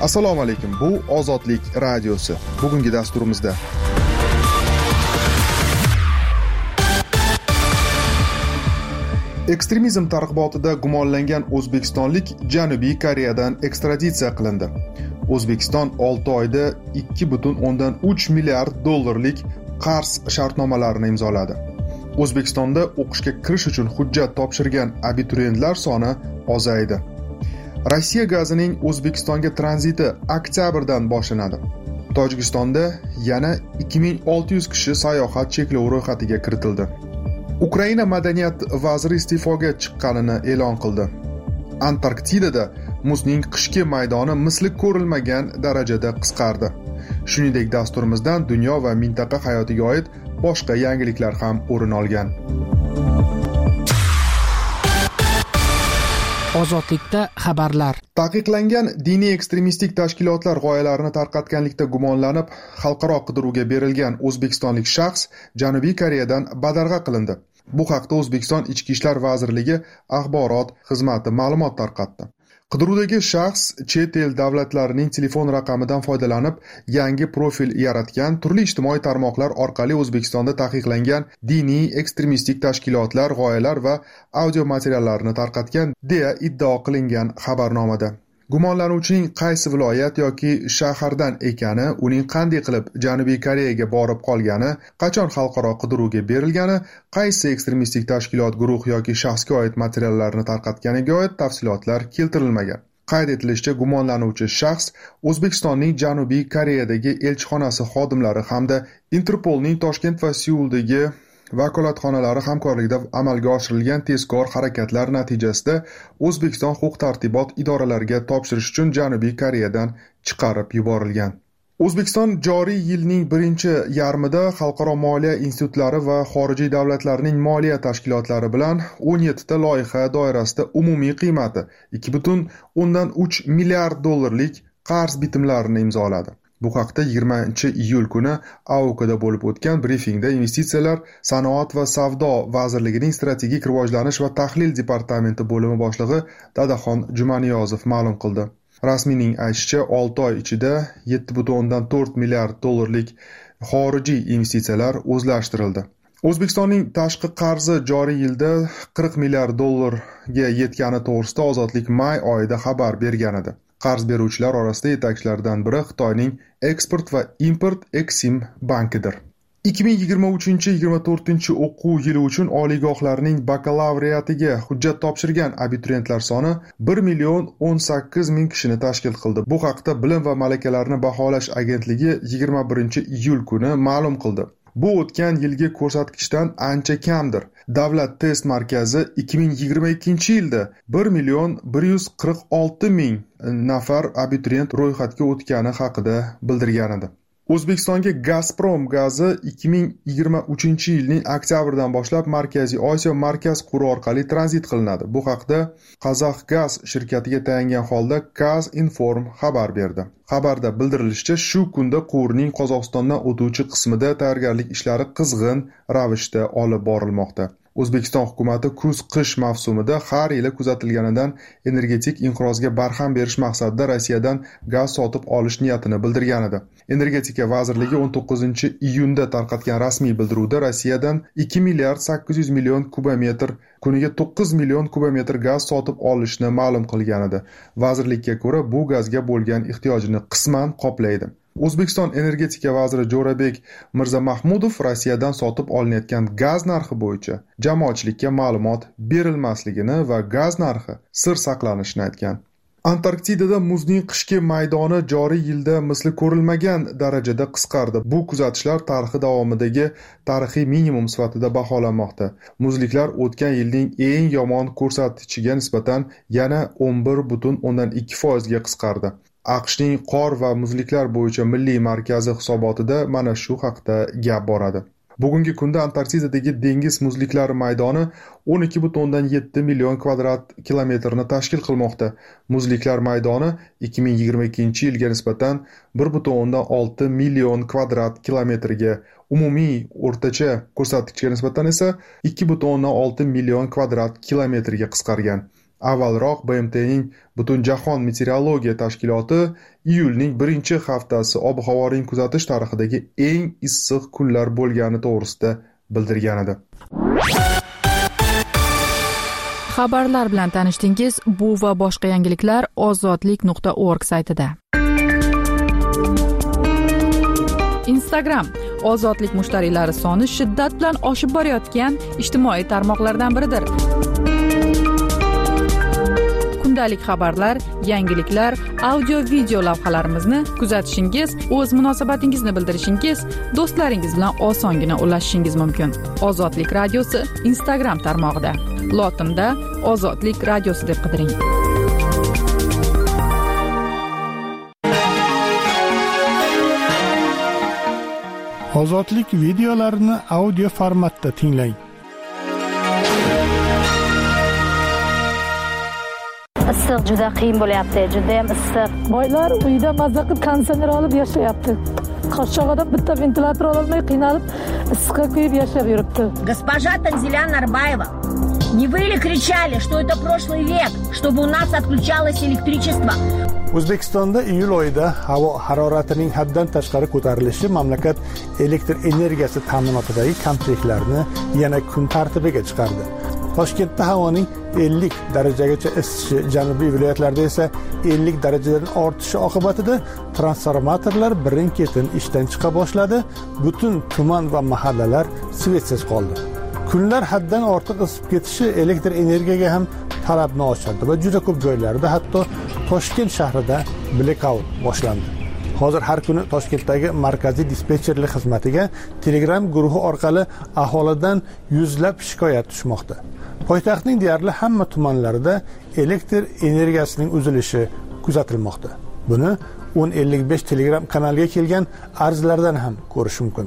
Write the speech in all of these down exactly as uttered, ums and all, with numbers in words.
Assalomu alaykum. Bu Ozodlik radiosi. Bugungi dasturimizda ekstremizm targ'ibotida gumonlangan o'zbekistonlik Janubiy Koreyadan ekstraditsiya qilindi. O'zbekiston olti oyda ikki butun o'ndan uch milliard dollarlik qarz shartnomalarini imzoladi. O'zbekistonda o'qishga kirish uchun hujjat topshirgan abituriyentlar soni ozaydi. Rossiya gazining O'zbekistonga tranziti oktyabrdan boshlanadi. Tojikistonda yana ikki ming olti yuz kishi sayohat cheklovi ro'yxatiga kiritildi. Ukraina madaniyat vaziri iste'foga chiqqanini e'lon qildi. Antarktidada muzning qishki maydoni misli ko'rilmagan darajada qisqardi. Shuningdek, dasturimizdan dunyo va mintaqa hayotiga oid boshqa yangiliklar ham o'rin olgan. Ozodlikda xabarlar. Taqiqlangan diniy ekstremistik tashkilotlar g'oyalarini tarqatganlikda gumonlanib, xalqaro qidiruvga berilgan o'zbekistonlik shaxs Janubiy Koreyadan badarg'a qilindi. Bu haqda O'zbekiston Ichki ishlar vazirligi axborot xizmati ma'lumot tarqatdi. Qidiruvdagi shaxs chet el davlatlarining telefon raqamidan foydalanib, yangi profil yaratgan, turli ijtimoiy tarmoqlar orqali O'zbekistonda taqiqlangan diniy ekstremistik tashkilotlar g'oyalar va audio materiallarini tarqatgan deya iddao qilingan xabarnomada. Gumonlanuvchining qaysi viloyat yoki shahardan ekani, uning qanday qilib Janubiy Koreyaga borib qolgani, qachon xalqaro qidiruvga berilgani, qaysi ekstremistik tashkilot, guruh yoki shaxsga oid materiallarni tarqatganiga oid tafsilotlar keltirilmagan. Qayd etilishicha, gumonlanuvchi shaxs O'zbekistonning Janubiy Koreyadagi elchixonasi xodimlari hamda Interpolning Toshkent va Seuldagi vakolatxonalari hamkorligida amalga oshirilgan tezkor harakatlar natijasida O'zbekiston huquq-tartibot idoralariga topshirish uchun Janubiy Koreyadan chiqarib yuborilgan. O'zbekiston joriy yilning birinchi yarmida xalqaro moliya institutlari va xorijiy davlatlarning moliya tashkilotlari bilan o'n yetti ta loyiha doirasida umumiy qiymati ikki butun o'ndan uch milliard dollarlik qarz bitimlarini imzoladi. Bu haqda yigirmanchi iyul kuni A O K'da bo'lib o'tgan brifingda Investitsiyalar, sanoat va savdo vazirligining strategik rivojlanish va tahlil departamenti bo'limi boshlig'i Dadaxon Jumaniyozov ma'lum qildi. Rasmiyning aytishicha, olti oy ichida yetti butun o'ndan to'rt milliard dollarlik xorijiy investitsiyalar o'zlashtirildi. O'zbekistonning tashqi qarzi joriy yilda qirq milliard dollarga yetgani to'g'risida Ozodlik may oyida xabar bergan edi. Qarz beruvchilar orasida yetakchilardan biri Xitoyning Eksport va Import Eksim bankidir. ikki ming yigirma uchinchi yigirma to'rtinchi o'quv yili uchun oliygohlarning bakalavriatiga hujjat topshirgan abituriyentlar soni bir million o'n sakkiz ming kishini tashkil qildi. Bu haqda Bilim va malakalarni baholash agentligi yigirma birinchi iyul kuni ma'lum qildi. Bu o'tgan yilgi ko'rsatkichdan ancha kamdir. Davlat test markazi ikki ming yigirma ikkinchi yilda bir million bir yuz qirq olti ming nafar abituriyent ro'yxatga o'tgani haqida bildirgan edi. O'zbekistonga Gazprom gazi ikki ming yigirma uchinchi yilning oktyabridan boshlab Markaziy Osiyo markaz quri orqali tranzit qilinadi. Bu haqda Qazaxgaz shirkatiga tayangan holda Kazinform xabar berdi. Xabarda bildirilishicha, shu kunda quvurning Qozog'istondan o'tuvchi qismida tayyorgarlik ishlari qizg'in ravishda olib borilmoqda. O'zbekiston hukumati kuz-qish mavsumida har yili kuzatilganidan energetik inqirozga barham berish maqsadida Rossiyadan gaz sotib olish niyatini bildirgan edi. Energetika vazirligi o'n to'qqizinchi iyunda tarqatgan rasmiy bildiruvda Rossiyadan ikki milliard sakkiz yuz million kubometr, kuniga to'qqiz million kubometr gaz sotib olishni ma'lum qilgan edi. Vazirlikka ko'ra, bu gazga bo'lgan ehtiyojini qisman qoplaydi. O'zbekiston energetika vaziri Jo'rabek Mirzamahmudov Rossiyadan sotib olinayotgan gaz narxi bo'yicha jamoatchilikka ma'lumot berilmasligini va gaz narxi sir saqlanishini aytgan. Antarktidada muzning qishki maydoni joriy yilda misli ko'rilmagan darajada qisqardi. Bu kuzatishlar tarixi davomidagi tarixiy minimum sifatida baholanmoqda. Muzliklar o'tgan yilning eng yomon ko'rsatkichiga nisbatan yana o'n bir butun o'ndan ikki foiz ga qisqardi. AQShning qor va muzliklar bo'yicha milliy markazi hisobotida mana shu haqda gap boradi. Bugungi kunda Antarktidadagi dengiz muzliklari maydoni o'n ikki butun o'ndan yetti million kvadrat kilometrni tashkil qilmoqda. Muzliklar maydoni ikki ming yigirma ikkinchi yilga nisbatan bir butun o'ndan olti million kvadrat kilometrga, umumiy o'rtacha ko'rsatkichga nisbatan esa ikki butun o'ndan olti million kvadrat kilometrga qisqargan. Avvalroq B M T'ning Butunjahon meteorologiya tashkiloti iyulning birinchi haftasi ob-havoning kuzatish tarixidagi eng issiq kunlar bo'lgani to'g'risida bildirgan edi. Xabarlar bilan tanishdingiz. Bu va boshqa yangiliklar ozodlik nuqta org saytida. Instagram ozodlik mushtariylari soni shiddat bilan oshib borayotgan ijtimoiy tarmoqlardan biridir. Kundalik xabarlar, yangiliklar, audio-video lavhalarimizni kuzatishingiz, o'z munosabatingizni bildirishingiz, do'stlaringiz bilan osongina ulashishingiz mumkin. Ozodlik radiosi Instagram tarmog'ida. Lotinda Ozodlik radiosi deb qidiring. Ozodlik videolarini audio formatda tinglang. Issiq juda qiyin bo'lyapti, juda ham issiq. Boylar uyda mazza qilib konditsioner olib yashayapti. Qashshoq odam bitta ventilyator ololmay qiynalib, issiqqa kuyib yashab yuribdi. Госпожа Танзиля Нарбаева, не вы ли кричали, что это прошлый век, чтобы у нас отключалось электричество? O'zbekistonda iyul oyida havo haroratining haddan tashqari ko'tarilishi mamlakat elektr energiyasi ta'minotidagi kamchiliklarni yana kun tartibiga chiqardi. Toshkentda havoning ellik darajagacha isishi, janubiy viloyatlarda esa ellik darajadan ortishi oqibatida transformatorlar birin-ketin ishdan chiqa boshladi. Butun tuman va mahallalar svetsiz qoldi. Kunlar haddan ortiq isib ketishi elektr energiyaga ham talabni oshirdi va juda ko'p joylarda, hatto Toshkent shahrida blackout boshlandi. Hozir har kuni Toshkentdagi markaziy dispetcherlik xizmatiga Telegram guruhi orqali aholidan yuzlab shikoyat tushmoqda. Poytaxtning deyarli hamma tumanlarida elektr energiyasining uzilishi kuzatilmoqda. Buni o'n ellik besh Telegram kanaliga kelgan arzlardan ham ko'rish mumkin.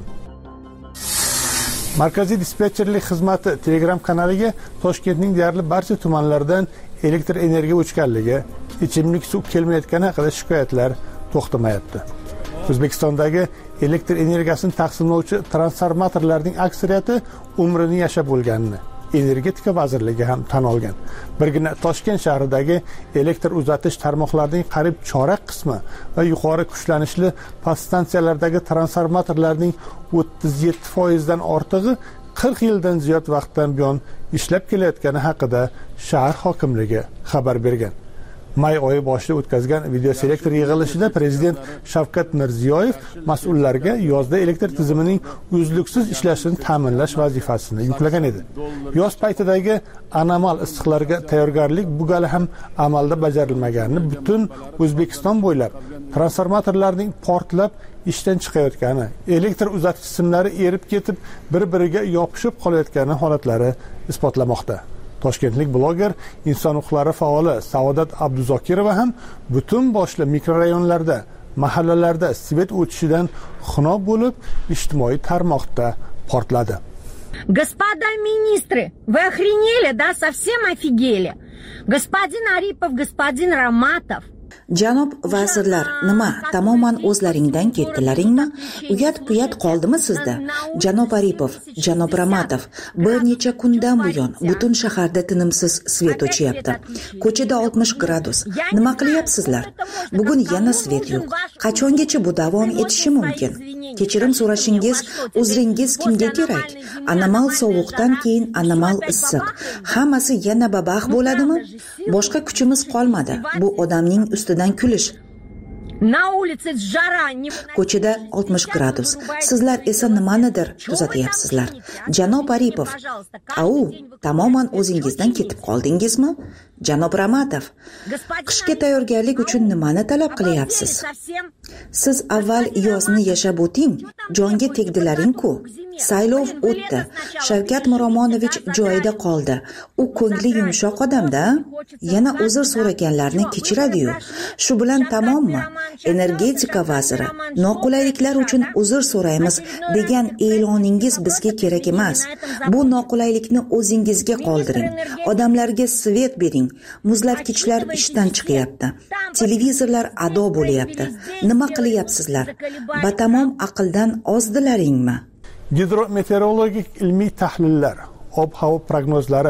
Markaziy dispetcherlik xizmati Telegram kanaliga Toshkentning deyarli barcha tumanlaridan elektr energiya o'chganligi, ichimlik suv kelmayotgani haqida shikoyatlar to'xtamayapti. O'zbekistondagi elektr energiyasini taqsimlovchi transformatorlarning aksariyati umrini yashab bo'lganini Energetika vazirligi ham tan olgan. Birgina Toshkent shahridagi elektr uzatish tarmoqlarining qariyb chorak qismi va yuqori kuchlanishli podstansiyalardagi transformatorlarning o'ttiz yetti foiz dan ortig'i qirq yildan ziyod vaqtdan buyon ishlab kelayotgani haqida shahar hokimligi xabar bergan. May oyi boshida o'tkazgan videoselektor yig'ilishida prezident Shavkat Mirziyoyev mas'ullarga yozda elektr tizimining uzluksiz ishlashini ta'minlash vazifasini yuklagan edi. Yoz paytidagi anomal issiqlarga tayyorgarlik bu gali ham amalda bajarilmaganini, butun O'zbekiston bo'ylab transformatorlarning portlab ishdan chiqayotgani, elektr uzatish simlari erib ketib, bir-biriga yopishib qolayotgani holatlari isbotlamoqda. Toshkentlik bloger, inson huquqlari faoli Saodat Abduzokirova ham butun boshli mikrorayonlarda, mahallalarda svet o'tishidan xunob bo'lib, ijtimoiy tarmoqda portladi. Господа министры, вы охренели, да, совсем офигели? Господин Арипов, господин Ramatov. Janob vazirlar, nima, tamoman o'zlaringdan ketdilaringmi? Uyat-puyat qoldimi sizda? Janob Aripov, janob Ramatov, bir necha kundan buyon butun shaharda tinimsiz svet o'chyapti. Ko'chada oltmish gradus. Nima qilyapsizlar? Bugun yana svet yo'q. Qachongacha bu davom etishi mumkin? Kechirim so'rashingiz, uzringiz kimga kerak? Anomal sovuqdan keyin anomal issiq. Hammasi yana babax bo'ladimi? Boshqa kuchimiz qolmadi. Bu odamning ustidan kulish. Ko'chada oltmish gradus. Sizlar esa nimanidir kuzatyapsizlar. Janob Aripov, au, tamoman o'zingizdan ketib qoldingizmi? Janob Ramatov, qishga tayyorgarlik uchun nimani talab qilyapsiz? Siz avval yozni yashab o'ting, jonga tegdilaring-ku. Saylov o'tdi. Shavkat Miromonovich joyida qoldi. U ko'ngli yumshoq odamda, yana uzr so'raganlarni kechiradi-yu. Shu bilan tamommi? Energetika vaziri, noqulayliklar uchun uzr so'raymiz degan e'loningiz bizga kerak emas. Bu noqulaylikni o'zingizga qoldiring. Odamlarga svet bering. Muzlatgichlar ishdan chiqyapti. Televizorlar ado bo'lyapti. Nima qilyapsizlar? Batamom aqldan ozdilaringmi? Gidrometeorologik ilmiy tahlillar, ob-havo prognozlari,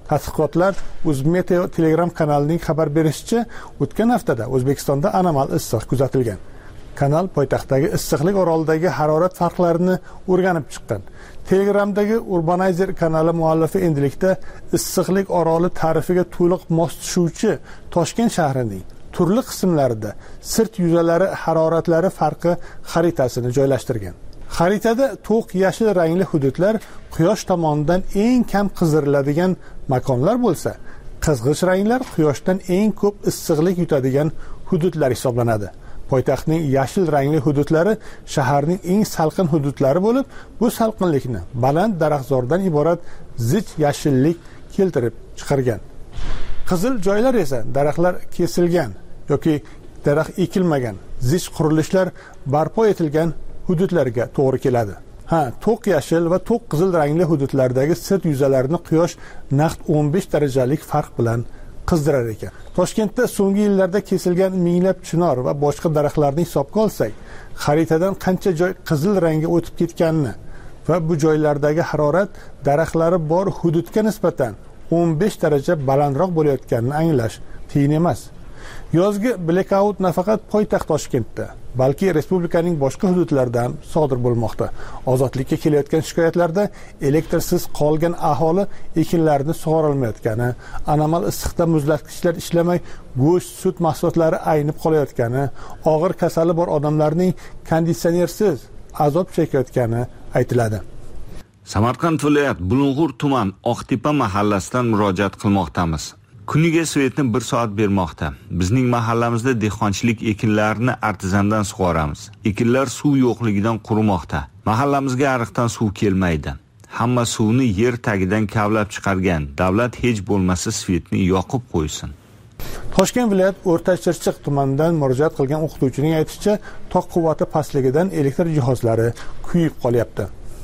Tadqiqotlar Uzmeteo Telegram kanalining xabar berishicha, o'tgan haftada O'zbekistonda anomal issiq kuzatilgan. Kanal poytaxtdagi issiqlik orolidagi harorat farqlarini o'rganib chiqqan. Telegramdagi Urbanizer kanali muallifi endilikda issiqlik oroli ta'rifiga to'liq mos tushuvchi Toshkent shahrining turli qismlarida sirt yuzalari haroratlari farqi xaritasini joylashtirgan. Xaritada to'q yashil rangli hududlar quyosh tomonidan eng kam qizdiriladigan makonlar bo'lsa, qizg'ish ranglar quyoshdan eng ko'p issiqlik yutadigan hududlar hisoblanadi. Poytaxtning yashil rangli hududlari shaharning eng salqin hududlari bo'lib, bu salqinlikni baland daraxtzordan iborat zich yashillik keltirib chiqargan. Qizil joylar esa daraxtlar kesilgan yoki daraxt ekilmagan, zich qurilishlar barpo etilgan hududlarga to'g'ri keladi. Ha, to'q yashil va to'q qizil rangli hududlardagi sirt yuzalarini quyosh naqd o'n besh darajalik farq bilan qizdirar ekan. Toshkentda so'nggi yillarda kesilgan minglab chinor va boshqa daraxtlarni hisobga olsak, xaritadan qancha joy qizil rangga o'tib ketganini va bu joylardagi harorat daraxtlari bor hududga nisbatan o'n besh daraja balandroq bo'layotganini anglash qiyin emas. Yozgi blackout nafaqat poytaxt Toshkentda, balki respublikaning boshqa hududlarida ham sodir bo'lmoqda. Ozodlikka kelayotgan shikoyatlarda elektrsiz qolgan aholi ekinlarini sug'ora olmayotgani, anomal issiqda muzlatgichlar ishlamay go'sht, sut mahsulotlari aynib qolayotgani, og'ir kasali bor odamlarning konditsionersiz azob chekayotgani aytiladi. Samarqand viloyat Bulung'ur tuman Oqtepa mahallasidan murojaat qilmoqdamiz. Kuniga svetni bir soat bermoqda. Bizning mahallamizda dehqonchilik ekinlarini artizandan sug'oramiz. Ekinlar suv yo'qligidan qurimoqda. Mahallamizga ariqdan suv kelmaydi. Hamma suvni yer tagidan kavlab chiqargan. Davlat hech bo'lmasa svetni yoqib qo'ysin. Toshkent viloyat O'rta-Chirchiq tumanidan murojaat qilgan o'qituvchining aytishicha, toq quvvati pastligidan elektr jihozlari kuyib qolyapti.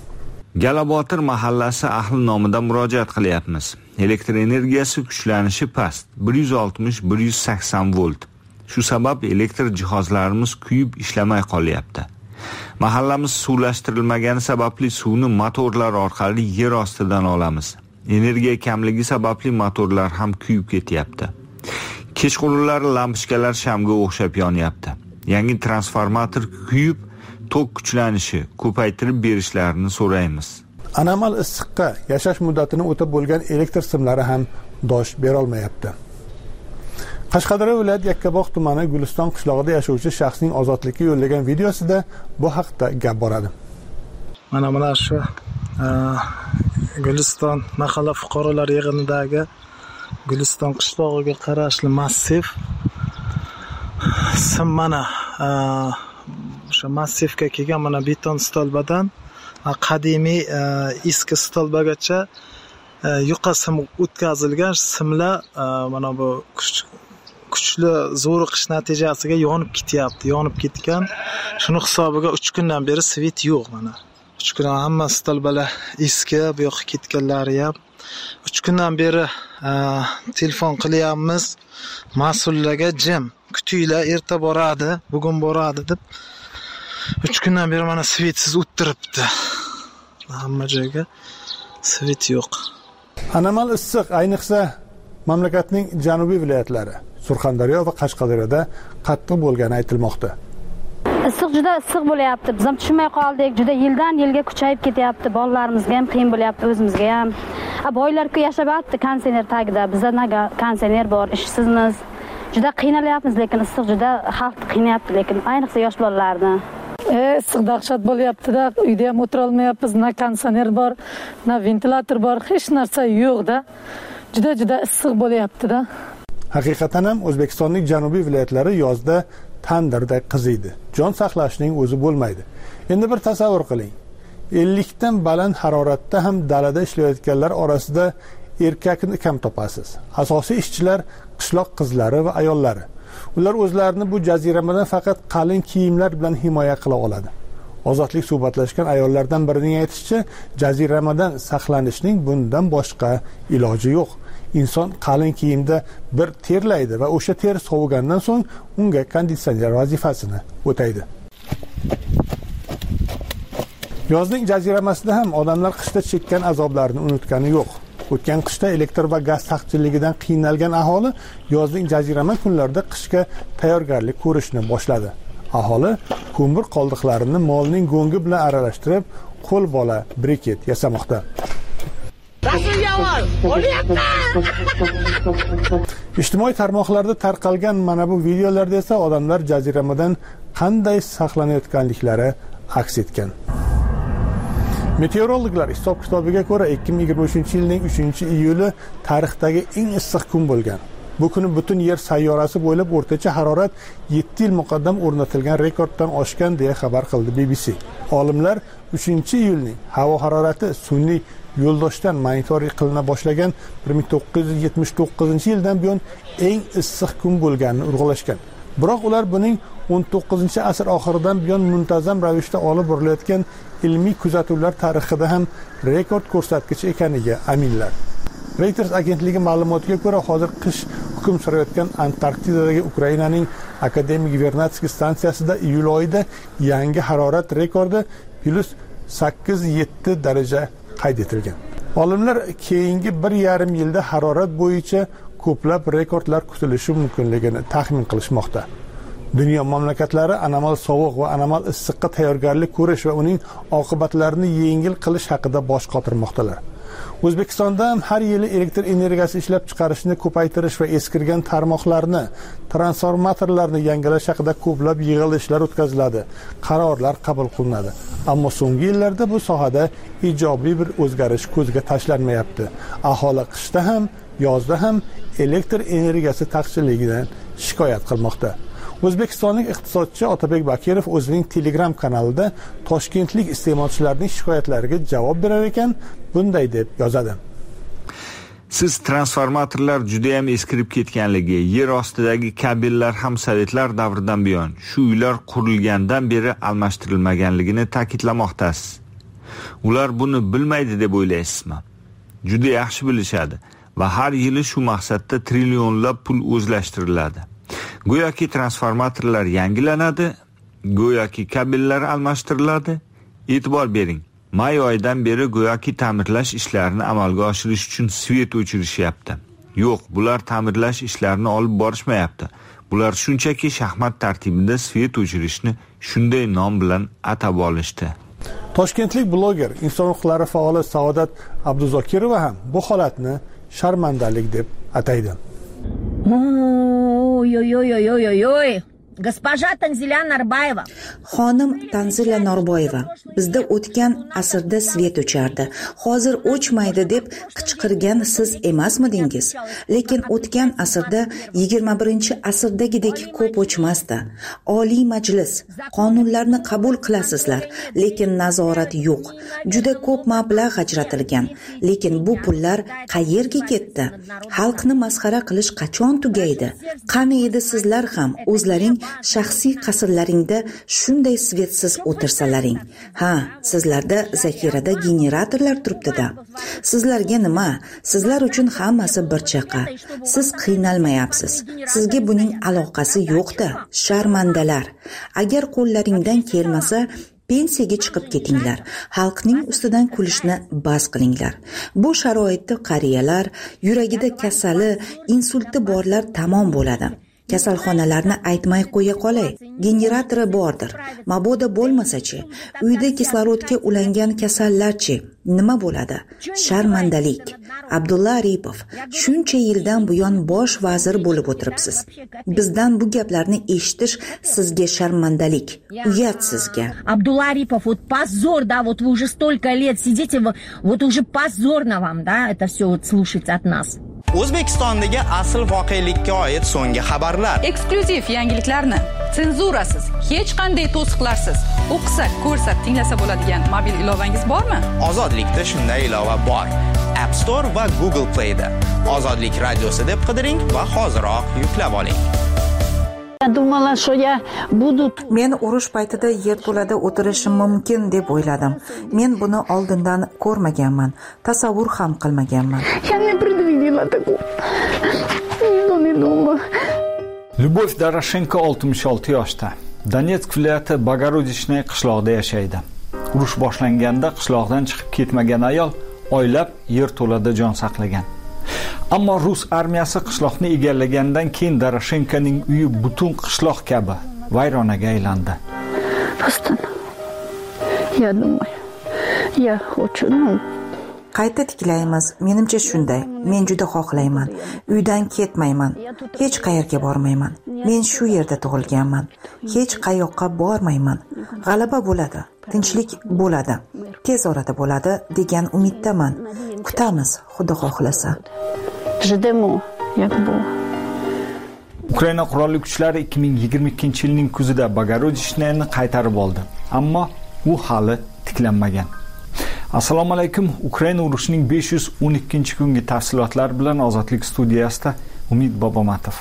Galabotir mahallasi ahli nomidan murojaat qilyapmiz. Elektr energiyasi kuchlanishi past, bir yuz oltmish bir yuz sakson volt. Shu sabab elektr jihozlarimiz kuyib ishlamay qolyapti. Mahallamiz suvlashtirilmagani sababli suvni motorlar orqali yer ostidan olamiz. Energiya kamligi sababli motorlar ham kuyib ketyapti. Kechqurunlari lampochkalar shamga o'xshab yonyapti. Yangi transformator kuyib tok kuchlanishi ko'paytirib berishlarini so'raymiz. Anomal issiqqa yashash muddatini o'tab bo'lgan elektr simlari ham dosh bera olmayapti. Qashqadaryo viloyat Yakkabog' tumani Guliston qishlog'ida yashovchi shaxsning ozodlikka yo'llagan videosida bu haqda gap boradi. Mana mana shu Guliston mahalla fuqarolar yig'inidagi Guliston qishlog'iga qarashli massiv sim mana o'sha massivga kelgan mana beton stolbadan qadimiy eski stolbagacha yuqa sim o'tkazilgan simlar mana bu kuchli zo'riqish natijasiga yonib ketyapti, yonib ketgan. Shuni hisobiga uch kundan beri svet yo'q mana. uch kundan hamma stolbalar eski, bu yoqqa ketganlari ham. uch kundan beri telefon qilyapmiz. Mas'ullarga jim, kutinglar, erta boradi, bugun boradi deb uch kundan beri mana svetsiz o'ttiribdi. Hamma joyga svet yo'q. Anomal issiq ayniqsa mamlakatning janubiy viloyatlari Surxondaryo va Qashqadaryoda qattiq bo'lgani aytilmoqda. Issiq juda issiq bo'lyapti. Biz ham tushunmay qoldik. Juda yildan yilga kuchayib ketyapti. Bolalarimizga ham qiyin bo'lyapti, o'zimizga ham. Boylar-ku yashabyapti konsener tagida. Bizda konsener bor, ishsizmiz. Juda qiynalyapmiz, lekin issiq juda xalqni qiynayapti, lekin ayniqsa yosh bolalarni. E, issiq dahshat bo'lyapti-da. Uyda ham o'tira olmayapmiz. Na konsener bor, na ventilyator bor, hech narsa yo'q-da. Juda juda issiq bo'lyapti-da. Haqiqatan ham O'zbekistonning janubiy viloyatlari yozda tandirda qiziydi. Jon saqlashning o'zi bo'lmaydi. Endi bir tasavvur qiling. ellik dan baland haroratda ham dalada ishlayotganlar orasida erkakni kam topasiz. Asosiy ishchilar qishloq qizlari va ayollari. Ular o'zlarini bu jaziramadan faqat qalin kiyimlar bilan himoya qila oladi. Ozodlik suhbatlashgan ayollardan birining aytishicha, jaziramadan saqlanishning bundan boshqa iloji yo'q. Inson qalin kiyimda bir terlaydi va o'sha ter sovigandan so'ng unga konditsioner vazifasini o'taydi. Yozning jaziramasida ham odamlar qishda chekkan azoblarini unutgani yo'q. O'tgan qishda elektr va gaz taqchilligidan qiynalgan aholi yozning jazirama kunlarida qishga tayyorgarlik ko'rishni boshladi. Aholi ko'mir qoldiqlarini molning go'ngi bilan aralashtirib, qo'l bola briket yasamoqda. Ijtimoiy tarmoqlarda tarqalgan mana bu videolarda esa odamlar jaziramadan qanday saqlanayotganliklari aks etgan. Meteorologlar hisob-kitobiga ko'ra ikki ming yigirma uchinchi yilning uchinchi iyuli tarixdagi eng issiq kun bo'lgan. Bu kuni butun yer sayyorasi bo'ylab o'rtacha harorat yetti yil muqaddam o'rnatilgan rekorddan oshgan deya xabar qildi B B C. Olimlar uchinchi iyulning havo harorati sun'iy yo'ldoshdan monitoring qilina boshlagan bir ming to'qqiz yuz yetmish to'qqizinchi yildan buyon eng issiq kun bo'lganini urg'ulashgan. Biroq ular buning o'n to'qqizinchi asr oxiridan buyon muntazam ravishda olib borilayotgan ilmiy kuzatuvlar tarixida ham rekord ko'rsatkich ekaniga aminlar. Reuters agentligi ma'lumotiga ko'ra, hozir qish hukm surayotgan Antarktidadagi Ukrainaning Akademik Vernatskiy stansiyasida iyul oyida yangi harorat rekordi plus sakkiz yetti daraja qayd etilgan. Olimlar keyingi bir yarim yilda harorat bo'yicha ko'plab rekordlar kutilishi mumkinligini taxmin qilishmoqda. Dunyo mamlakatlari anomal sovuq va anomal issiqqa tayyorgarlik ko'rish va uning oqibatlarini yengil qilish haqida bosh qotirmoqdalar. O'zbekistonda ham har yili elektr energiyasi ishlab chiqarishni ko'paytirish va eskirgan tarmoqlarni, transformatorlarni yangilash haqida ko'plab yig'ilishlar o'tkaziladi, qarorlar qabul qilinadi. Ammo so'nggi yillarda bu sohada ijobiy bir o'zgarish ko'zga tashlanmayapti. Aholi qishda ham, yozda ham elektr energiyasi taqchilligidan shikoyat qilmoqda. O'zbekistonlik iqtisodchi Otabek Bakirov o'zining Telegram kanalida toshkentlik iste'molchilarning shikoyatlariga javob berar ekan, bunday deb yozadi. Siz transformatorlar juda ham eskirib ketganligi, yer ostidagi kabellar ham sovetlar davridan buyon shu uylar qurilgandan beri almashtirilmaganligini ta'kidlamoqdasiz. Ular buni bilmaydi deb o'ylaysizmi? Juda yaxshi bilishadi va har yili shu maqsadda trillionlab pul o'zlashtiriladi. Go'yoki transformatorlar yangilanadi, go'yoki kabellar almashtiriladi. E'tibor bering. May oyidan beri go'yoki ta'mirlash ishlarini amalga oshirish uchun svet o'chirishyapti. Yo'q, bular ta'mirlash ishlarini olib borishmayapti. Bular shunchaki shaxmat tartibida svet o'chirishni shunday nom bilan atab olishdi. Toshkentlik bloger, inson huquqlari faoli Saodat Abduzokirova ham bu holatni sharmandalik deb ataydi. Ой-ой-ой-ой-ой-ой. Госпожа Tanzila Narbayeva. Xonim Tanzila Norboyeva, bizda o'tgan asrda svet o'chardi. Hozir o'chmaydi deb qichqirgan siz emasmidingiz? Lekin o'tgan asrda yigirma birinchi asrdagidek ko'p o'chmasdi. Oliy Majlis qonunlarni qabul qilasizlar, lekin nazorat yo'q. Juda ko'p mablag' ajratilgan, lekin bu pullar qayerga ketdi? Xalqni masxara qilish qachon tugaydi? Qani edi sizlar ham o'zlaring shaxsiy qasrlaringda shunday svetsiz o'tirsalaring. Ha, sizlarda zakirada generatorlar turibdi-da. Sizlarga nima? Sizlar uchun hammasi bir chaqa. Siz qiynalmayapsiz. Sizga buning aloqasi yo'q-da. Sharmandalar. Agar qo'llaringdan kelmasa, pensiyaga chiqib ketinglar. Xalqning ustidan kulishni bas qilinglar. Bu sharoitda qariyalar, yuragida kasali, insulti borlar tamom bo'ladi. Kasalxonalarni aytmay qo'ya qolay. Generatori bordir. Mabodo bo'lmasa-chi, uyda kislorodga ulangan kasallarchi nima bo'ladi? Sharmandalik. Abdulla Aripov, shuncha yildan buyon bosh vazir bo'lib o'tiribsiz. Bizdan bu gaplarni eshitish sizga sharmandalik, uyat sizga. Abdulla Aripov, вот позор, да, вот вы уже столько лет сидите, вот уже позорно вам, да, это все вот слушать от нас. O'zbekistondagi asl voqelikka oid so'nggi xabarlar. Eksklyuziv yangiliklarni senzurasiz, hech qanday to'siqlarsiz o'qisa, ko'rsa, tinglasa bo'ladigan mobil ilovangiz bormi? Ozodlikda shunday ilova bor. App Store va Google Play'da. Ozodlik radiosi deb qidiring va hoziroq yuklab oling. Men urush paytida yerto'lada o'tirishim mumkin deb o'yladim. Men buni oldindan ko'rmaganman, tasavvur ham qilmaganman. Lyubov Doroshenko oltmish olti yoshda. Donetsk viloyati Bogorodishnoye qishlog'ida yashaydi. Urush boshlanganda qishloqdan chiqib ketmagan ayol oylab yerto'lada jon saqlagan. Ammo rus armiyasi qishloqni egallagandan keyin Doroshenkoning uyi butun qishloq kabi vayronaga aylandi. Я думаю, я хочу, ну, qayta tiklaymiz. Menimcha shunday. Men juda xohlayman. Uydan ketmayman. Hech qayerga bormayman. Men shu yerda tug'ilganman. Hech qayoqqa bormayman. G'alaba bo'ladi. Tinchlik bo'ladi. Tez orada bo'ladi degan umiddaman. Kutamiz, Xudo xohlasa. ждемо, як Бог. Ukraina qurolli kuchlari ikki ming yigirma ikkinchi yilning kuzida Bogorodishchni qaytarib oldi. Ammo u hali tiklanmagan. Assalomu alaykum. Ukraina urushining besh yuz o'n ikkinchi kungi tafsilotlari bilan Ozodlik studiyasida Umid Bobomatov.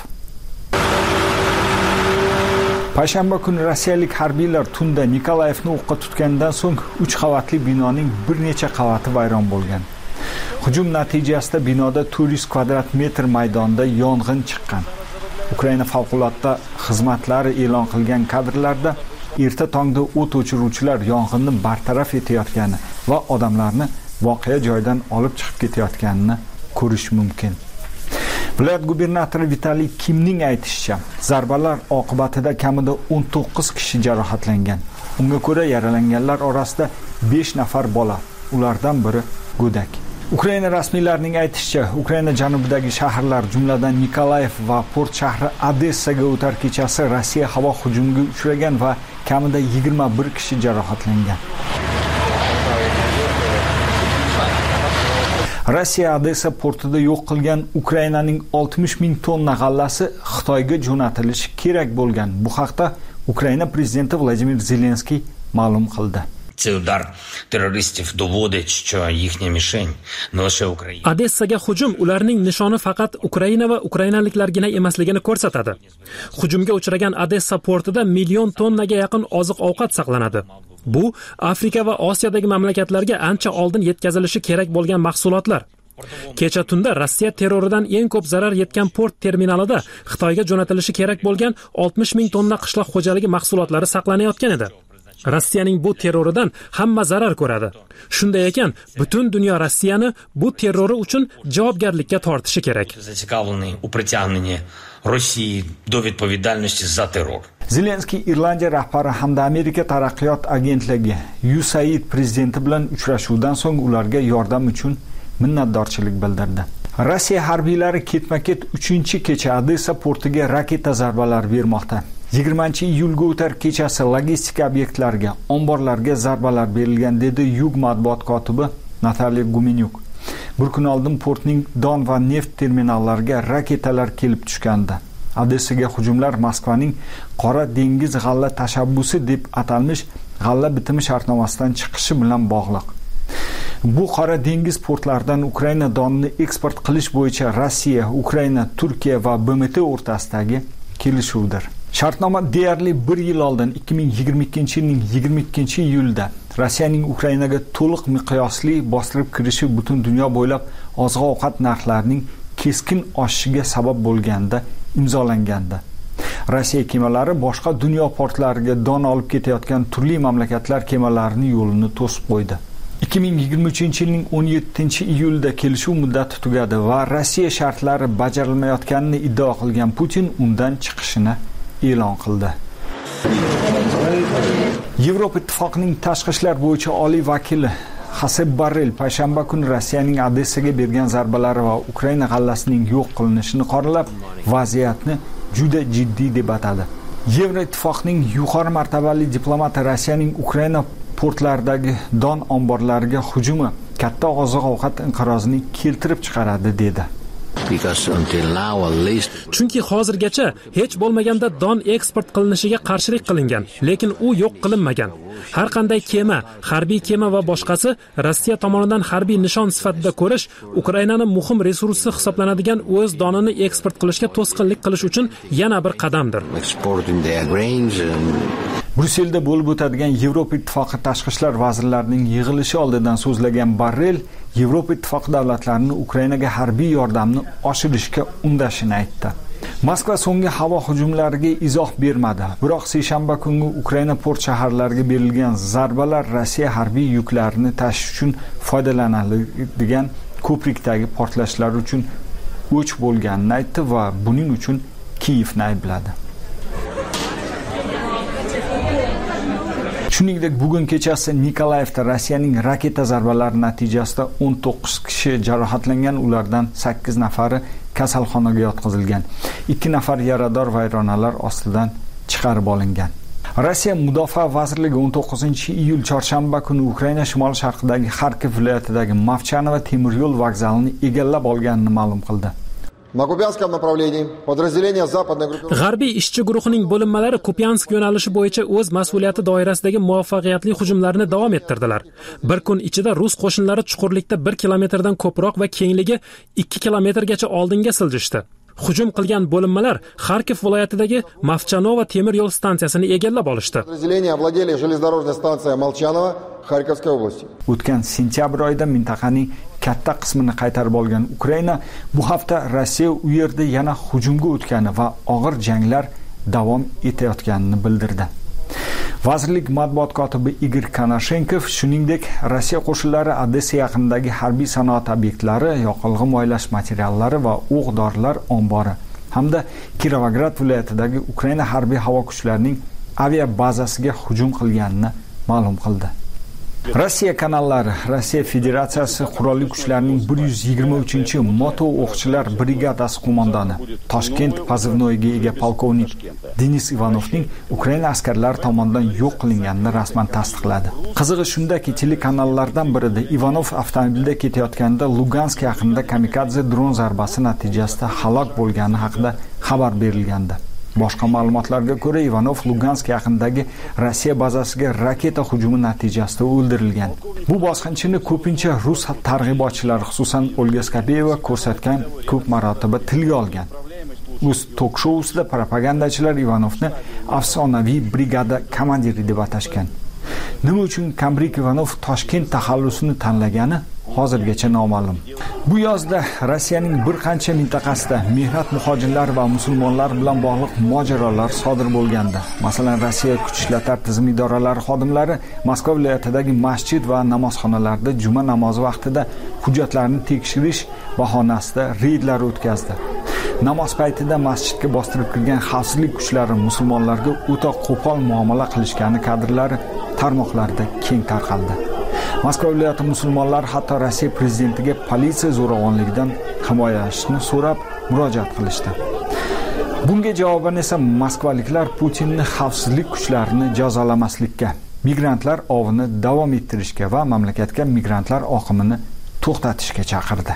Payshanba kuni rossiyalik harbiylar tunda Nikolayevni o'qqa tutgandan so'ng uch qavatli binoning bir necha qavati vayron bo'lgan. Hujum natijasida binoda to'rt yuz kvadrat metr maydonda yong'in chiqqan. Ukraina favqulodda xizmatlari e'lon qilgan kadrlarda erta tongda o't o'chiruvchilar yong'inni bartaraf etayotgani va odamlarni voqea joyidan olib chiqib ketayotganini ko'rish mumkin. Viloyat gubernatori Vitaliy Kimning aytishicha, zarbalar oqibatida kamida o'n to'qqiz kishi jarohatlangan. Unga ko'ra yaralanganlar orasida besh nafar bola, ulardan biri go'dak. Ukraina rasmiylarining aytishicha, Ukraina janubidagi shaharlar, jumladan Nikolayev va port shahri Odessaga o'tar kechasi Rossiya havo hujumiga uchragan va kamida yigirma bir kishi jarohatlangan. Rossiya Odessa portida yo'q qilgan Ukrainaning oltmish ming tonna g'allasi Xitoyga jo'natilishi kerak bo'lgan. Bu haqda Ukraina prezidenti Vladimir Zelenskiy ma'lum qildi. Цей удар terroristів доводить, що їхня мішень не лише Україна. Odessaga hujum ularning nishoni faqat Ukraina va ukrainaliklargina emasligini ko'rsatadi. Hujumga uchragan Odessa portida million tonnaga yaqin oziq-ovqat saqlanadi. Bu Afrika va Osiyodagi mamlakatlarga ancha oldin yetkazilishi kerak bo'lgan mahsulotlar. Kecha tunda Rossiya terroridan eng ko'p zarar yetgan port terminalida Xitoyga jo'natilishi kerak bo'lgan oltmish ming tonna qishloq xo'jaligi mahsulotlari saqlanayotgan edi. Rossiyaning bu terroridan hamma zarar ko'radi. Shunday ekan, butun dunyo Rossiyani bu terrori uchun javobgarlikka tortishi kerak. Зацікавлений у притягненні Росії до відповідальності за терор. Zelenskiy Irlandiya rahbari hamda Amerika taraqqiyot agentligi U S A I D prezidenti bilan uchrashuvdan so'ng ularga yordam uchun minnatdorchilik bildirdi. Rossiya harbiylari ketma-ket uchinchi kecha Odessa portiga raketa zarbalari bermoqda. yigirmanchi iyulga o'tar kechasi logistika obyektlariga, omborlarga zarbalar berilgan, dedi Yug matbuot kotibi Nataliya Gumenyuk. Bir kun oldin portning don va neft terminallariga raketalar kelib tushgandi. Odessaga hujumlar Moskvaning Qora dengiz g'alla tashabbusi deb atalmish g'alla bitimi shartnomasidan chiqishi bilan bog'liq. Bu Qora dengiz portlaridan Ukraina donini eksport qilish bo'yicha Rossiya, Ukraina, Turkiya va B M T o'rtasidagi kelishuvdir. Shartnoma deyarli bir yil oldin ikki ming yigirma ikkinchi yilning yigirma ikkinchi iyulida Rossiyaning Ukrainaga to'liq miqyosli bostirib kirishi butun dunyo bo'ylab oziq-ovqat narxlarining keskin oshishiga sabab bo'lganda imzolangandi. Rossiya kemalari boshqa dunyo portlariga don olib ketayotgan turli mamlakatlar kemalarining yo'lini to'sib qo'ydi. ikki ming yigirma uchinchi yilning o'n yettinchi iyulida kelishuv muddati tugadi va Rossiya shartlari bajarilmayotganini iddao qilgan Putin undan chiqishini e'lon qildi. Yevropa ittifoqining tashqi ishlar bo'yicha oliy vakili Josep Borrell payshanba kuni Rossiyaning Odessaga bergan zarbalari va Ukraina g'allasining yo'q qilinishini qoralab, vaziyatni juda jiddiy deb atadi. Yevroittifoqning yuqori martabali diplomati Rossiyaning Ukraina portlaridagi don omborlariga hujumi katta oziq-ovqat inqirozini keltirib chiqaradi dedi. Chunki hozirgacha hech bo'lmaganda don eksport qilinishiga qarshilik qilingan, lekin u yo'q qilinmagan. Har qanday kema, harbiy kema va boshqasi Rossiya tomonidan harbiy nishon sifatida ko'rish Ukrainaning muhim resursi hisoblanadigan o'z donini eksport qilishga to'sqinlik qilish uchun yana bir qadamdir. Brusselda bo'lib o'tadigan Yevropa ittifoqi tashqi ishlar vazirlarining yig'ilishi oldidan so'zlagan Borrell Yevropa ittifoqi davlatlarini Ukrainaga harbiy yordamni oshirishga undashini aytdi. Moskva so'nggi havo hujumlariga izoh bermadi. Biroq seshanba kungi Ukraina port shaharlariga berilgan zarbalar Rossiya harbiy yuklarini tashish uchun foydalaniladigan ko'prikdagi portlashlar uchun o'ch bo'lganini aytdi va buning uchun Kiyevni aybladi. Shuningdek, bugun kechasi Nikolayevda Rossiyaning raketa zarbalari natijasida o'n to'qqiz kishi jarohatlangan, ulardan sakkiz nafari kasalxonaga yotqizilgan. ikki nafar yarador vayronalar ostidan chiqarib olingan. Rossiya Mudofaa vazirligi o'n to'qqizinchi iyul chorshanba kuni Ukraina shimol-sharqidagi Xarkov viloyatidagi Mavchanovo temir yo'l vokzalini egallab olganini ma'lum qildi. G'arbiy ishchi guruhining bo'linmalari Kupyansk yo'nalishi bo'yicha o'z mas'uliyati doirasidagi muvaffaqiyatli hujumlarni davom ettirdilar. Bir kun ichida rus qo'shinlari chuqurlikda bir kilometrdan ko'proq va kengligi ikki kilometrgacha oldinga siljishdi. Hujum qilgan bo'linmalar Xarkov viloyatidagi Mavchanovo temir yo'l stansiyasini egallab olishdi. O'tgan sentyabr oyida mintaqaning katta qismini qaytarib olgan Ukraina bu hafta Rossiya u yerda yana hujumga o'tgani va og'ir janglar davom etayotganini bildirdi. Vazirlik matbuot kotibi Igor Konashenkov shuningdek Rossiya qo'shinlari Odessa yaqinidagi harbiy sanoat obyektlari, yoqilg'i moylash materiallari va o'q-dorilar ombori hamda Kirovograd viloyatidagi Ukraina harbiy havo kuchlarining avia bazasiga hujum qilganini ma'lum qildi. Rossiya kanallari Rossiya Federatsiyasi qurolli kuchlarining bir yuz yigirma uchinchi moto o'qchilar brigadasi qo'mondoni Toshkent pozivnoyiga ega polkovnik Denis Ivanovning Ukraina askarlari tomonidan yo'q qilinganini rasman tasdiqladi. Qizig'i shundaki, telekanallardan birida Ivanov avtomobilda ketayotganda Lugansk yaqinida kamikadze dron zarbasi natijasida halok bo'lgani haqida xabar berilgandi. Boshqa ma'lumotlarga ko'ra, Ivanov Lugansk yaqinidagi Rossiya bazasiga raketa hujumi natijasida o'ldirilgan. Bu bosqinchini ko'pincha rus targ'ibotchilari, xususan Olga Skabeyeva ko'rsatgan ko'p marotaba tilga olgan. O'z tok-shousida propagandachilar Ivanovni afsonaviy brigada komandiri deb atashgan. Nima uchun Kambrik Ivanov Toshkent taxallusini tanlagani hozirgacha noma'lum. Bu yozda Rossiyaning bir qancha mintaqasida mehnat muhojirlari va musulmonlar bilan bog'liq mojarolar sodir bo'lganda, masalan, Rossiya kuch ishlatar tizim idoralari xodimlari Moskva viloyatidagi masjid va namozxonalarda juma namozi vaqtida hujjatlarni tekshirish bahonasida reydlar o'tkazdi. Namoz paytida masjidga bostirib kirgan xavfsizlik kuchlari musulmonlarga o'ta qo'pol muomala qilishgani kadrlari tarmoqlarda keng tarqaldi. Moskva viloyati musulmonlar hatto Rossiya prezidentiga politsiya zo'ravonligidan himoyalashni so'rab murojaat qilishdi. Bunga javoban esa moskvaliklar Putinni xavfsizlik kuchlarini jazolamaslikka, migrantlar ovini davom ettirishga va mamlakatga migrantlar oqimini to'xtatishga chaqirdi.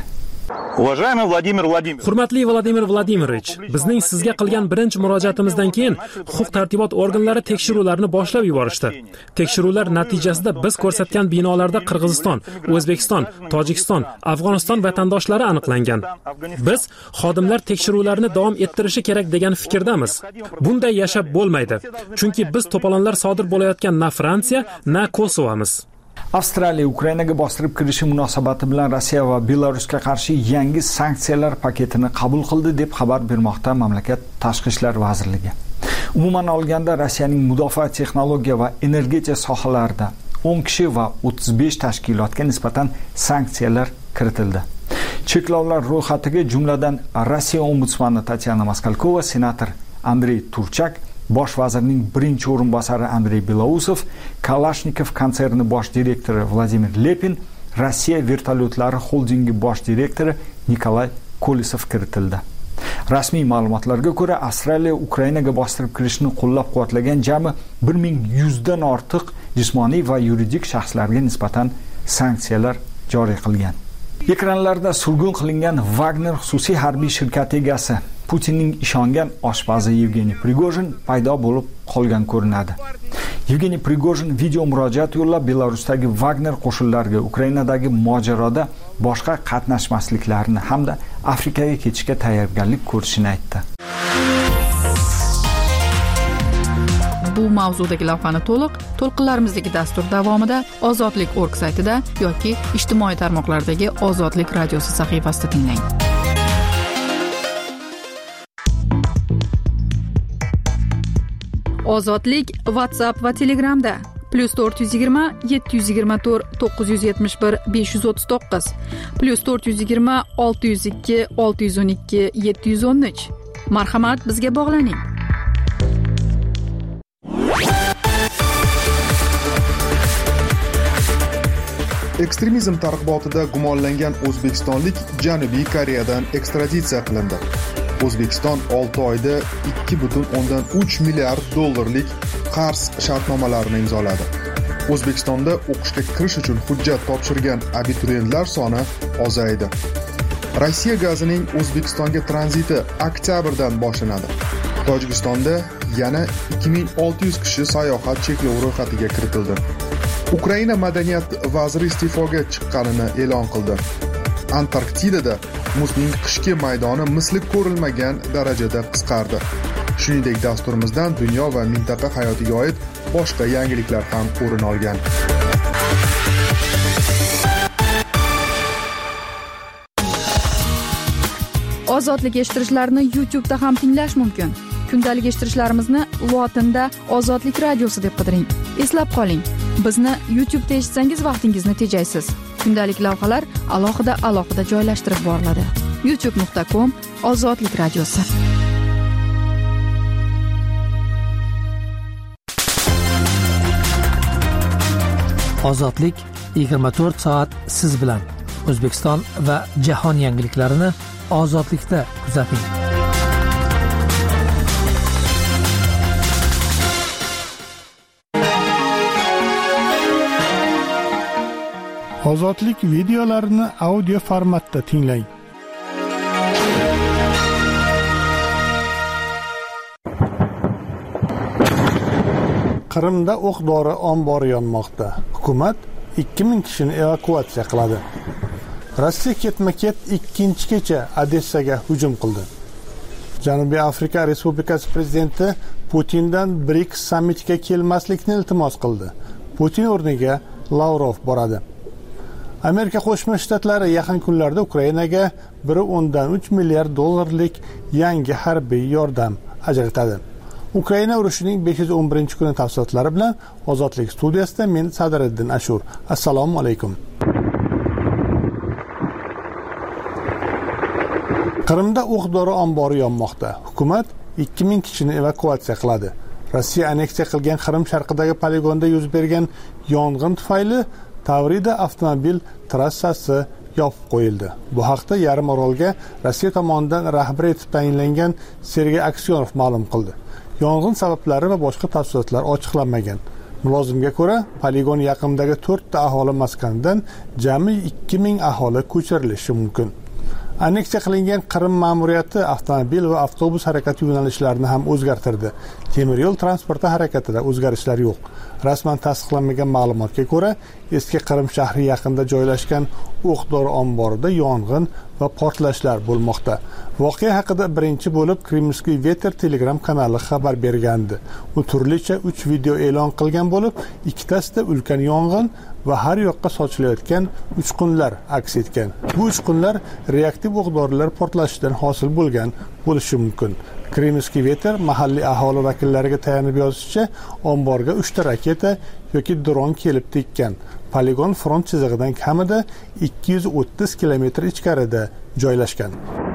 Hurmatli Vladimir Vladimirovich, bizning sizga qilgan birinchi murojaatimizdan keyin huquq-tartibot organlari tekshiruvlarni boshlab yuborishdi. Tekshiruvlar natijasida biz ko'rsatgan binolarda Qirg'iziston, O'zbekiston, Tojikiston, Afg'oniston vatandoshlari aniqlangan. Biz xodimlar tekshiruvlarni davom ettirishi kerak degan fikrdamiz. Bunday yashab bo'lmaydi, chunki biz to'polonlar sodir bo'layotgan na Fransiya, na Kosovomiz. Avstraliya Ukrainaga bostirib kirishi munosabati bilan Rossiya va Belarusga qarshi yangi sanksiyalar paketini qabul qildi deb xabar bermoqda mamlakat Tashqi ishlar vazirligi. Umuman olganda Rossiyaning mudofaa texnologiya va energetika sohalarida o'n kishi va o'ttiz besh tashkilotga nisbatan sanksiyalar kiritildi. Cheklovlar ro'yxatiga jumladan Rossiya ombudsmani Tatyana Maskalkova, senator Andrey Turchak, bosh vazirning birinchi o'rinbosari Andrey Belousov, Kalashnikov konserni bosh direktori Vladimir Lepin, Rossiya vertolyotlari xoldingi bosh direktori Nikolay Kolisov kiritildi. Rasmiy ma'lumotlarga ko'ra, Avstraliya Ukrainaga bostirib kirishni qo'llab-quvvatlagan jami bir ming yuzdan ortiq jismoniy va yuridik shaxslarga nisbatan sanksiyalar joriy qilgan. Ekranlarda surgun qilingan Wagner xususiy harbiy shirkati egasi Putinning ishongan oshpazi Yevgeniy Prigojin paydo bo'lib qolgan ko'rinadi. Yevgeniy Prigojin video murojaat yo'llab Belarusdagi Wagner qo'shinlariga Ukrainadagi mojaroda boshqa qatnashmasliklarini hamda Afrikaga ketishga tayyorgarlik ko'rishini aytdi. Bu mavzudagi lavhani to'liq to'lqinlarimizdagi dastur davomida ozodlik точка org saytida yoki ijtimoiy tarmoqlardagi Ozodlik radiosi sahifasida tinglang. Ozodlik WhatsApp va Telegramda plus to'rt yuz yigirma yetti yuz yigirma to'rt to'qqiz yuz yetmish bir besh yuz o'ttiz to'qqiz plus to'rt yuz yigirma olti yuz ikki olti yuz o'n ikki yetti yuz o'n uch. Marhamat, bizga bog'laning. Ekstremizm targ'ibotida gumonlangan o'zbekistonlik Janubiy Koreyadan ekstraditsiya qilindi. O'zbekiston olti oyda ikki butun o'ndan uch milliard dollarlik qarz shartnomalarini imzoladi. O'zbekistonda o'qishga kirish uchun hujjat topshirgan abituriyentlar soni ozaydi. Rossiya gazining O'zbekistonga tranziti oktyabrdan boshlanadi. Tojikistonda yana ikki ming olti yuz kishi sayohat cheklovi ro'yxatiga kiritildi. Ukraina madaniyat vaziri iste'foga chiqqanini e'lon qildi. Antarktidada muzning qishki maydoni misli ko'rilmagan darajada qisqardi. Shuningdek, dasturimizdan dunyo va mintaqa hayotiga oid boshqa yangiliklar ham o'rin olgan. Ozodlik eshittirishlarni YouTube da ham tinglash mumkin. Kundalik eshittirishlarimizni lotinda Ozodlik radiosi deb qidiring. Eslab qoling, bizni YouTube'da eshitsangiz vaqtingizni tejaysiz. Kundalik lavhalar alohida alohida joylashtirib boriladi. youtube nuqta com Ozodlik radiosi. Ozodlik yigirma to'rt soat siz bilan. O'zbekiston va jahon yangiliklarini Ozodlikda kuzating. Ozodlik videolarini audio formatda tinglang. Qrimda o'q-dori ombori yonmoqda. Hukumat ikki ming kishini evakuatsiya qiladi. Rossiya ketma-ket ikkinchi kecha Odessaga hujum qildi. Janubiy Afrika Respublikasi prezidenti Putindan BRICS sammitiga kelmaslikni iltimos qildi. Putin o'rniga Lavrov boradi. Amerika Qo'shma Shtatlari yaqin kunlarda Ukrainaga bir o'ndan uch milliard dollarlik yangi harbiy yordam ajratadi. Ukraina urushining besh yuz o'n birinchi kuni tafsilotlari bilan Ozodlik studiyasida men Sadriddin Ashur. Assalomu alaykum. Qrimda o'q-dori ombori yonmoqda. Hukumat ikki ming kishini evakuatsiya qiladi. Rossiya anneksiya qilgan Qrim sharqidagi poligonda yuz bergan yong'in tufayli Tavrida avtomobil trassasi yopib qo'yildi. Bu haqda yarim orolga Rossiya tomonidan rahbar etib tayinlangan Sergey Aksyonov ma'lum qildi. Yong'in sabablari va boshqa tafsilotlar ochiqlanmagan. Mulozimga ko'ra, poligon yaqinidagi to'rtta aholi maskanidan jami ikki ming aholi ko'chirilishi mumkin. Anneksiya qilingan Qrim ma'muriyati avtomobil va avtobus harakati yo'nalishlarini ham o'zgartirdi. Temir yo'l transporti harakatida o'zgarishlar yo'q. Rasman tasdiqlanmagan ma'lumotga ko'ra, eski Qrim shahri yaqinida joylashgan o'q-dori omborida yong'in va portlashlar bo'lmoqda. Voqea haqida birinchi bo'lib Kremlskiy Veter Telegram kanali xabar bergandi. U turlicha uch video e'lon qilgan bo'lib, ikkitasida ulkan yong'in va har yoqqa sochilayotgan uchqunlar aks etgan. Bu uchqunlar reaktiv o'q-dorilar portlashidan hosil bo'lgan bo'lishi mumkin. Kremlskiy Veter mahalliy aholi vakillariga tayanib yozishicha, omborga uchta raketa yoki dron kelib tekkan. Poligon front chizig'idan kamida ikki yuz o'ttiz kilometr ichkarida joylashgan.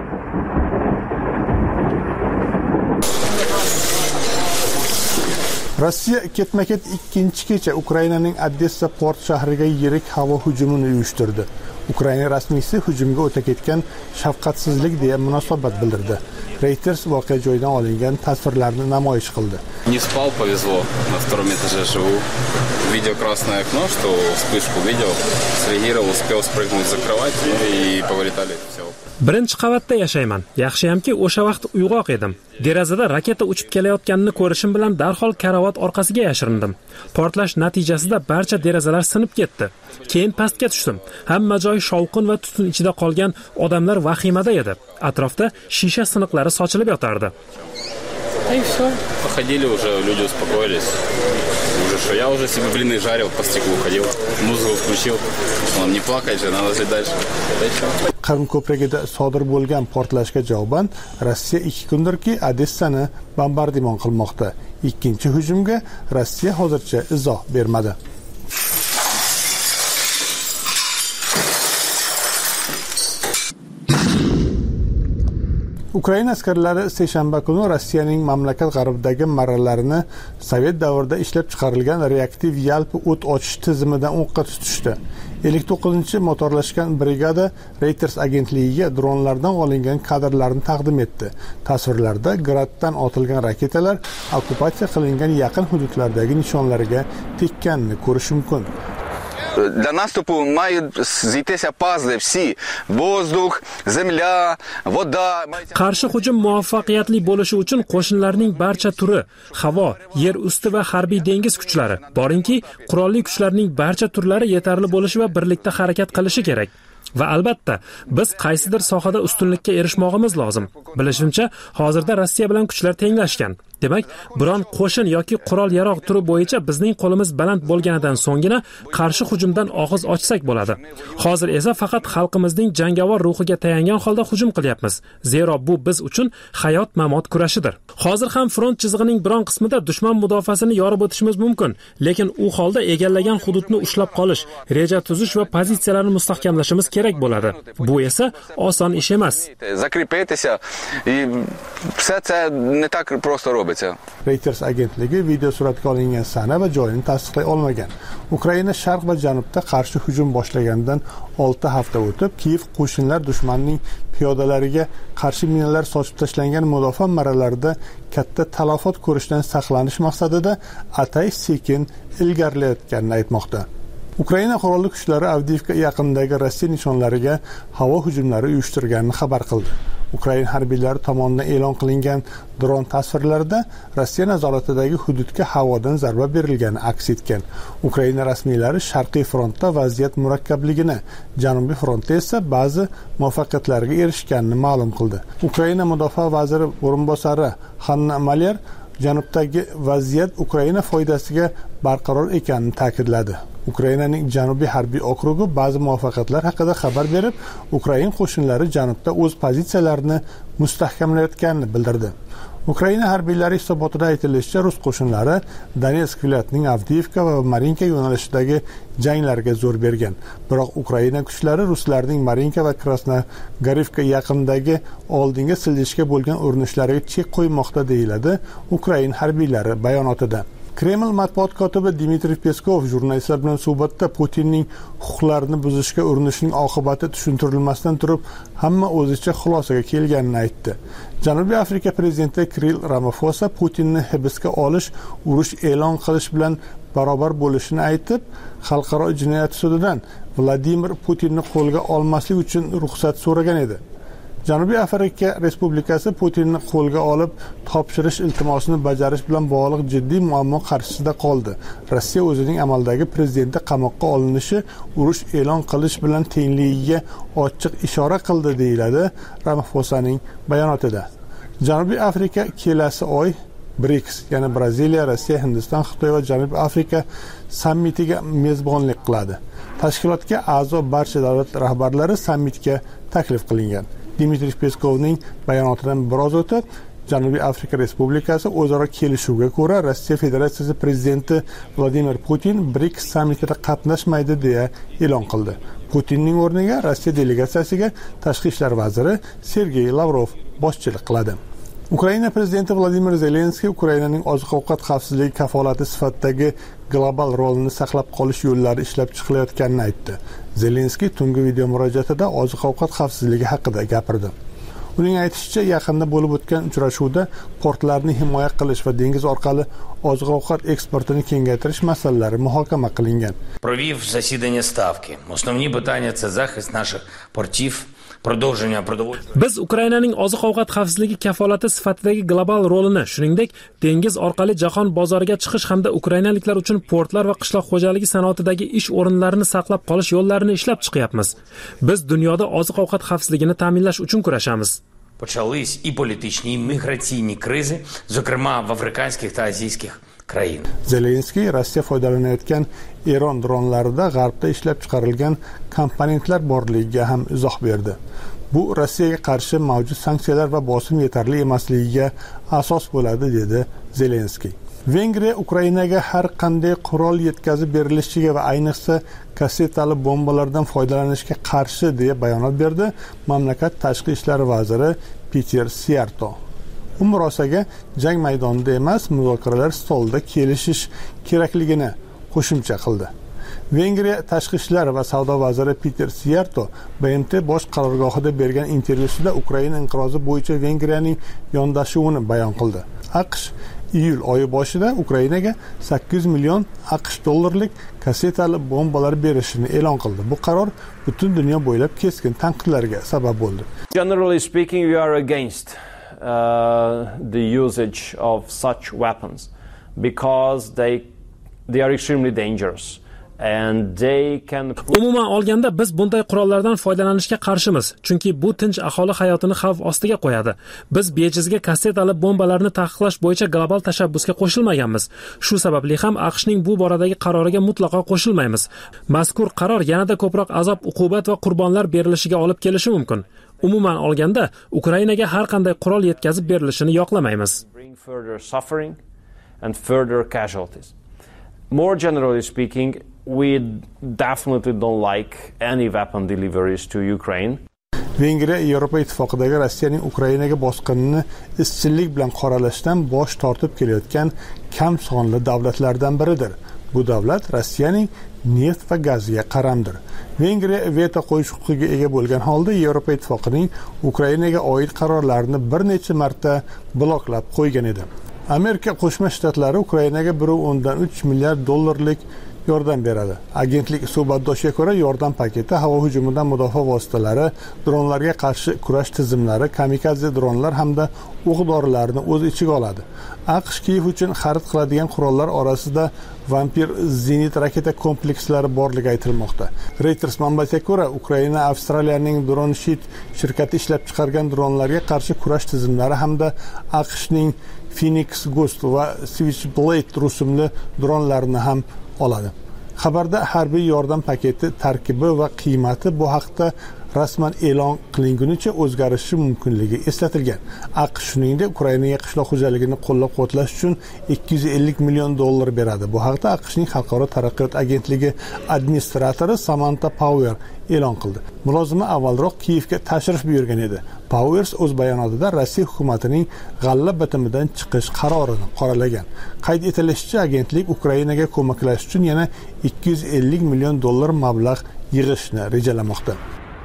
Rossiya ketma-ket ikkinchi kecha Ukrainaning Odessa port shahriga yirik havo hujumini uyushtirdi. Ukraina rasmiysi hujumga o'ta ketgan shafqatsizlik deya munosabat bildirdi. Reuters voqea joyidan olingan tasvirlarni namoyish qildi. Не спал, повезло. На втором этаже живу. Видел красное окно, что вспышку видел. Среагировал, успел спрыгнуть за кровать, ну и повылетали все. Birinchi qavatda yashayman. Yaxshiyamki o'sha vaqt uyg'oq edim. Derazada raketa uchib kelayotganini ko'rishim bilan darhol karavot orqasiga yashirindim. Portlash natijasida barcha derazalar sinib ketdi. Keyin pastga tushdim. Hamma joy shovqin va tutun ichida qolgan odamlar vahimada edi. Atrofda shisha siniqlari sochilib yotardi. И все. Походили уже, люди успокоились. Уже что, я уже себе блины жарил, по стеклу ходил, музыку включил. Он не плакать же, надо жить дальше. Qrim ko'prigida sodir bo'lgan portlashga javoban Rossiya ikki kundirki Odessani bombardimon qilmoqda. Ikkinchi hujumga Rossiya hozircha izoh bermadi. Ukraina askarlari seshanba kuni Rossiyaning mamlakat g'arbidagi marralarini Sovet davrida ishlab chiqarilgan reaktiv yalpi o't ochish tizimidan o'qqa tutishdi. ellik to'qqizinchi motorlashgan brigada Reuters agentligiga dronlardan olingan kadrlarni taqdim etdi. Tasvirlarda Graddan otilgan raketalar okkupatsiya qilingan yaqin hududlardagi nishonlarga tekkanini ko'rish mumkin. Для наступу мають зійтися пазли всі: воздух, земля, вода. Qarshi hujum muvaffaqiyatli bo'lishi uchun qo'shinlarning barcha turi, havo, yer usti va harbiy dengiz kuchlari, borinki qurolli kuchlarning barcha turlari yetarli bo'lishi va birlikda harakat qilishi kerak. Va albatta, biz qaysidir sohada ustunlikka erishmoqimiz lozim. Bilishimcha, hozirda Rossiya bilan kuchlar tenglashgan. Demak, biron qo'shin yoki qurol-yarog' turi bo'yicha bizning qo'limiz baland bo'lganidan so'nggina qarshi hujumdan og'iz ochsak bo'ladi. Hozir esa faqat xalqimizning jangovar ruhiga tayangan holda hujum qilyapmiz. Zero bu biz uchun hayot-mamot kurashidir. Hozir ham front chizig'ining biron qismida dushman mudofaasini yorib o'tishimiz mumkin, lekin u holda egallagan hududni ushlab qolish, reja tuzish va pozitsiyalarni mustahkamlashimiz kerak bo'ladi. Bu esa oson ish emas. Закріпитися і все це не так просто робиться. Reuters agentligi video suratga olingan sana va joyini tasdiqlay olmagan. Ukraina sharq va janubda qarshi hujum boshlagandan olti hafta o'tib, Kiyev qo'shinlar dushmanning piyodalariga qarshi minalar sochib tashlangan mudofaa marralarida katta talafot ko'rishdan saqlanish maqsadida atayish sekin ilgarilayotganini aytmoqda. Ukraina qurolli kuchlari Avdiivka yaqinidagi Rossiya nishonlariga havo hujumlari uyushtirganini xabar qildi. Ukraina harbiylari tomonidan e'lon qilingan dron tasvirlarida Rossiya nazoratidagi hududga havodan zarba berilgani aks etgan. Ukraina rasmiylari Sharqiy frontda vaziyat murakkabligini, Janubiy frontda esa ba'zi muvaffaqiyatlarga erishganini ma'lum qildi. Ukraina mudofaa vaziri o'rinbosari Hanna Maliar janubdagi vaziyat Ukraina foydasiga barqaror ekanini ta'kidladi. Ukrainaning Janubiy harbiy okrugi ba'zi muvaffaqiyatlar haqida xabar berib, Ukraina qo'shinlari janubda o'z pozitsiyalarini mustahkamlayotganini bildirdi. Ukraina harbiylari hisobotida aytilishicha, rus qo'shinlari Donetsk viloyatining Avdiivka va Marinka yo'nalishidagi janglarga zo'r bergan. Biroq Ukraina kuchlari ruslarning Marinka va Krasnogarivka yaqinidagi oldinga siljishga bo'lgan urinishlariga chek qo'ymoqda deyiladi Ukraina harbiylari bayonotida. Kreml matbuot kotibi Dmitriy Peskov jurnalistlar bilan suhbatda Putinning huquqlarini buzishga urinishining oqibati tushuntirilmasdan turib, hamma o'zicha xulosaga kelganini aytdi. Janubiy Afrika prezidenti Cyril Ramaphosa Putinni hibsga olish, urush e'lon qilish bilan barobar bo'lishini aytib, xalqaro jinoyat sudidan Vladimir Putinni qo'lga olmaslik uchun ruxsat so'ragan edi. Janubiy Afrika Respublikasi Putinni qo'lga olib topshirish iltimosini bajarish bilan bog'liq jiddiy muammo qarshisida qoldi. Rossiya o'zining amaldagi prezidenti qamoqqa olinishi urush e'lon qilish bilan tengligiga ochiq ishora qildi, deyiladi Ramaphosaning bayonotida. Janubiy Afrika kelasi oy BRICS, ya'ni Braziliya, Rossiya, Hindiston, Xitoy va Janubiy Afrika sammitiga mezbonlik qiladi. Tashkilotga a'zo barcha davlat rahbarlari sammitga taklif qilingan. Dmitriy Peskovning bayonotidan biroz o'tib, Janubiy Afrika Respublikasi o'zaro kelishuvga ko'ra Rossiya Federatsiyasi prezidenti Vladimir Putin BRICS sammitida qatnashmaydi deya e'lon qildi. Putinning o'rniga Rossiya delegatsiyasiga tashqi ishlar vaziri Sergey Lavrov boshchilik qiladi. Ukraina prezidenti Vladimir Zelenskiy Ukrainaning oziq-ovqat xavfsizligi kafolati sifatidagi global rolini saqlab qolish yo'llari ishlab chiqilayotganini aytdi. Zelenskiy tungi video murojaatida oziq-ovqat xavfsizligi haqida gapirdi. Uning aytishicha, yaqinda bo'lib o'tgan uchrashuvda portlarni himoya qilish va dengiz orqali oziq-ovqat eksportini kengaytirish masalalari muhokama qilingan. Провів засідання ставки. Основні питання це захист наших портів, продовження продовольства. Biz Ukrainaning oziq-ovqat xavfsizligi kafolati sifatidagi global rolini, shuningdek, dengiz orqali jahon bozoriga chiqish hamda ukrainaliklar uchun portlar va qishloq xo'jaligi sanoatidagi ish o'rinlarini saqlab qolish yo'llarini ishlab chiqyapmiz. Biz dunyoda oziq-ovqat xavfsizligini ta'minlash uchun kurashamiz. почались і політичні, і міграційні кризи, зокрема в африканських та азійських країнах. Zelenskiy Rossiya foydalanayotgan Eron dronlarida g'arbda ishlab chiqarilgan komponentlar borligiga ham izoh berdi. Bu Rossiyaga qarshi mavjud sanksiyalar va bosim yetarli emasligiga asos bo'ladi, dedi Zelenskiy. Vengriya Ukrainaga har qanday qurol yetkazib berilishiga va ayniqsa kassetali bombalardan foydalanishga qarshi deya bayonot berdi mamlakat tashqi ishlar vaziri Peter Siyarto. U murosaga jang maydonida emas, muzokaralar stolida kelishish kerakligini qo'shimcha qildi. Vengriya tashqi ishlar va savdo vaziri Peter Siyarto B M T bosh qarorgohida bergan intervyusida Ukraina inqirozi bo'yicha Vengriyaning yondashuvini bayon qildi. AQSh iyul oyi boshida Ukrainaga sakkiz yuz million AQSh dollarlik kassetali bombalar berishini e'lon qildi. Bu qaror butun dunyo bo'ylab keskin tanqidlarga sabab bo'ldi. Generally speaking, we are against uh, the usage of such weapons because they they are extremely dangerous. Umuman olganda biz bunday qurollardan foydalanishga qarshimiz, chunki bu tinch aholi hayotini xavf ostiga qo'yadi. Biz bejizga kassetali bombalarni taqiqlash bo'yicha global tashabbusga qo'shilmaganmiz. Shu sababli ham AQShning bu boradagi qaroriga mutlaqo qo'shilmaymiz. Mazkur qaror yanada ko'proq azob, uqubat va qurbonlar berilishiga olib kelishi mumkin. Umuman olganda Ukrainaga har qanday qurol yetkazib berilishini yoqlamaymiz. More generally speaking, we definitely don't like any weapon deliveries to Ukraine. Vengriya Yevropa ittifoqidagi Rossiyaning Ukrainaga bosqinini izchillik bilan qoralashdan bosh tortib kelayotgan kam sonli davlatlardan biridir. Bu davlat Rossiyaning neft va gaziga qaramdir. Vengriya veto qo'yish huquqiga ega bo'lgan holda Yevropa ittifoqining Ukrainaga oid qarorlarini bir necha marta bloklab qo'ygan edi. Amerika Qo'shma Shtatlari Ukrainaga bir nuqta o'ndan uch milliard dollarlik yordam beradi. Agentlik suhbatdoshiga ko'ra, yordam paketi havo hujumidan mudofaa vositalari, dronlarga qarshi kurash tizimlari, kamikadze dronlar hamda o'q-dorilarni o'z ichiga oladi. AQSh Kiyev uchun xarid qiladigan qurollar orasida Vampir zenit raketa komplekslari borligi aytilmoqda. Reuters manbasiga ko'ra, Ukraina Avstraliyaning Dronsheet shirkati ishlab chiqargan dronlarga qarshi kurash tizimlari hamda AQShning Phoenix Ghost va Switchblade rusumli dronlarni ham oladi. Xabarda harbiy yordam paketi tarkibi va qiymati bu haqda rasman e'lon qilingunicha o'zgarishi mumkinligi eslatilgan. AQSh shuningdek Ukrainaga qishloq xo'jaligini qo'llab-quvvatlash uchun ikki yuz ellik million dollar beradi. Bu haqda AQShning Xalqaro taraqqiyot agentligi administratori Samantha Power e'lon qildi. Mulozima avvalroq Kiyevga tashrif buyurgan edi. Powers o'z bayonotida Rossiya hukumatining g'alla bitimidan chiqish qarorini qoralagan. Qayd etilishicha, agentlik Ukrainaga ko'maklashish uchun yana ikki yuz ellik million dollar mablag' yig'ishni rejalamoqda.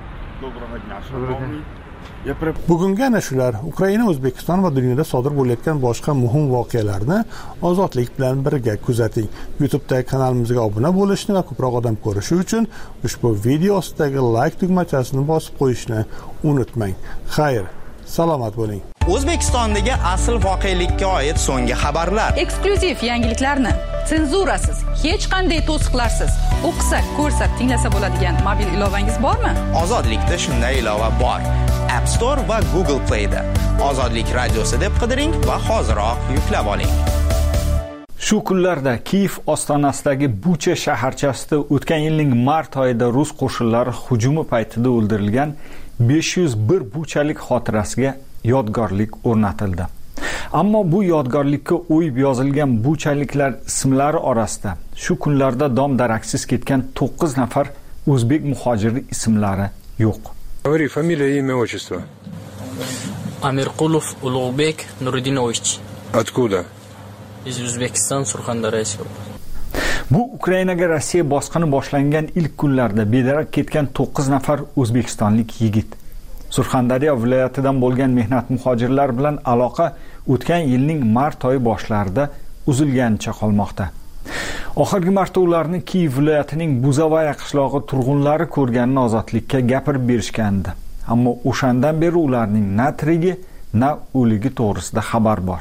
Bugungi ana shular Ukraina, O'zbekiston va dunyoda sodir bo'layotgan boshqa muhim voqealarni ozodlik bilan birga kuzating. YouTube'dagi kanalimizga obuna bo'lishni va ko'proq odam ko'rishi uchun ushbu video ostidagi like tugmachasini bosib qo'yishni unutmang. Xayr, salomat bo'ling. O'zbekistondagi asl voqelikka oid so'nggi xabarlar. Eksklyuziv yangiliklarni senzurasiz, hech qanday to'siqlarsiz o'qisa, ko'rsa, tinglasa bo'ladigan mobil ilovangiz bormi? Ozodlikda shunday ilova bor. App Store va Google Play'da Ozodlik radiosi deb qidiring va hoziroq yuklab oling. Shu kunlarda Kiyev ostonasidagi Bucha shaharchasida o'tgan yilning mart oyida rus qo'shinlari hujumi paytida o'ldirilgan besh yuz bir buchalik xotirasiga yodgorlik o'rnatildi. Ammo bu yodgorlikka o'yib yozilgan buchaliklar ismlari orasida shu kunlarda dom-daraksiz ketgan to'qqiz nafar o'zbek muhojiri ismlari yo'q. Говори фамилия, имя, отчество. Amirqulov Ulug'bek Nuridinovich. Откуда? Из O'zbekiston, Surxondaryo. Bu Ukrainaga Rossiya bosqini boshlangan ilk kunlarda bedarak ketgan to'qqiz nafar o'zbekistonlik yigit. Surxondaryo viloyatidan bo'lgan mehnat muhojirlar bilan aloqa o'tgan yilning mart oyi boshlarida uzilganicha qolmoqda. Oxirgi marta ularni Kiyev viloyatining Buzovaya qishlog'i turg'unlari ko'rganini ozodlikka gapirib berishgandi. Ammo o'shandan beri ularning na tirigi, na o'ligi to'g'risida xabar bor.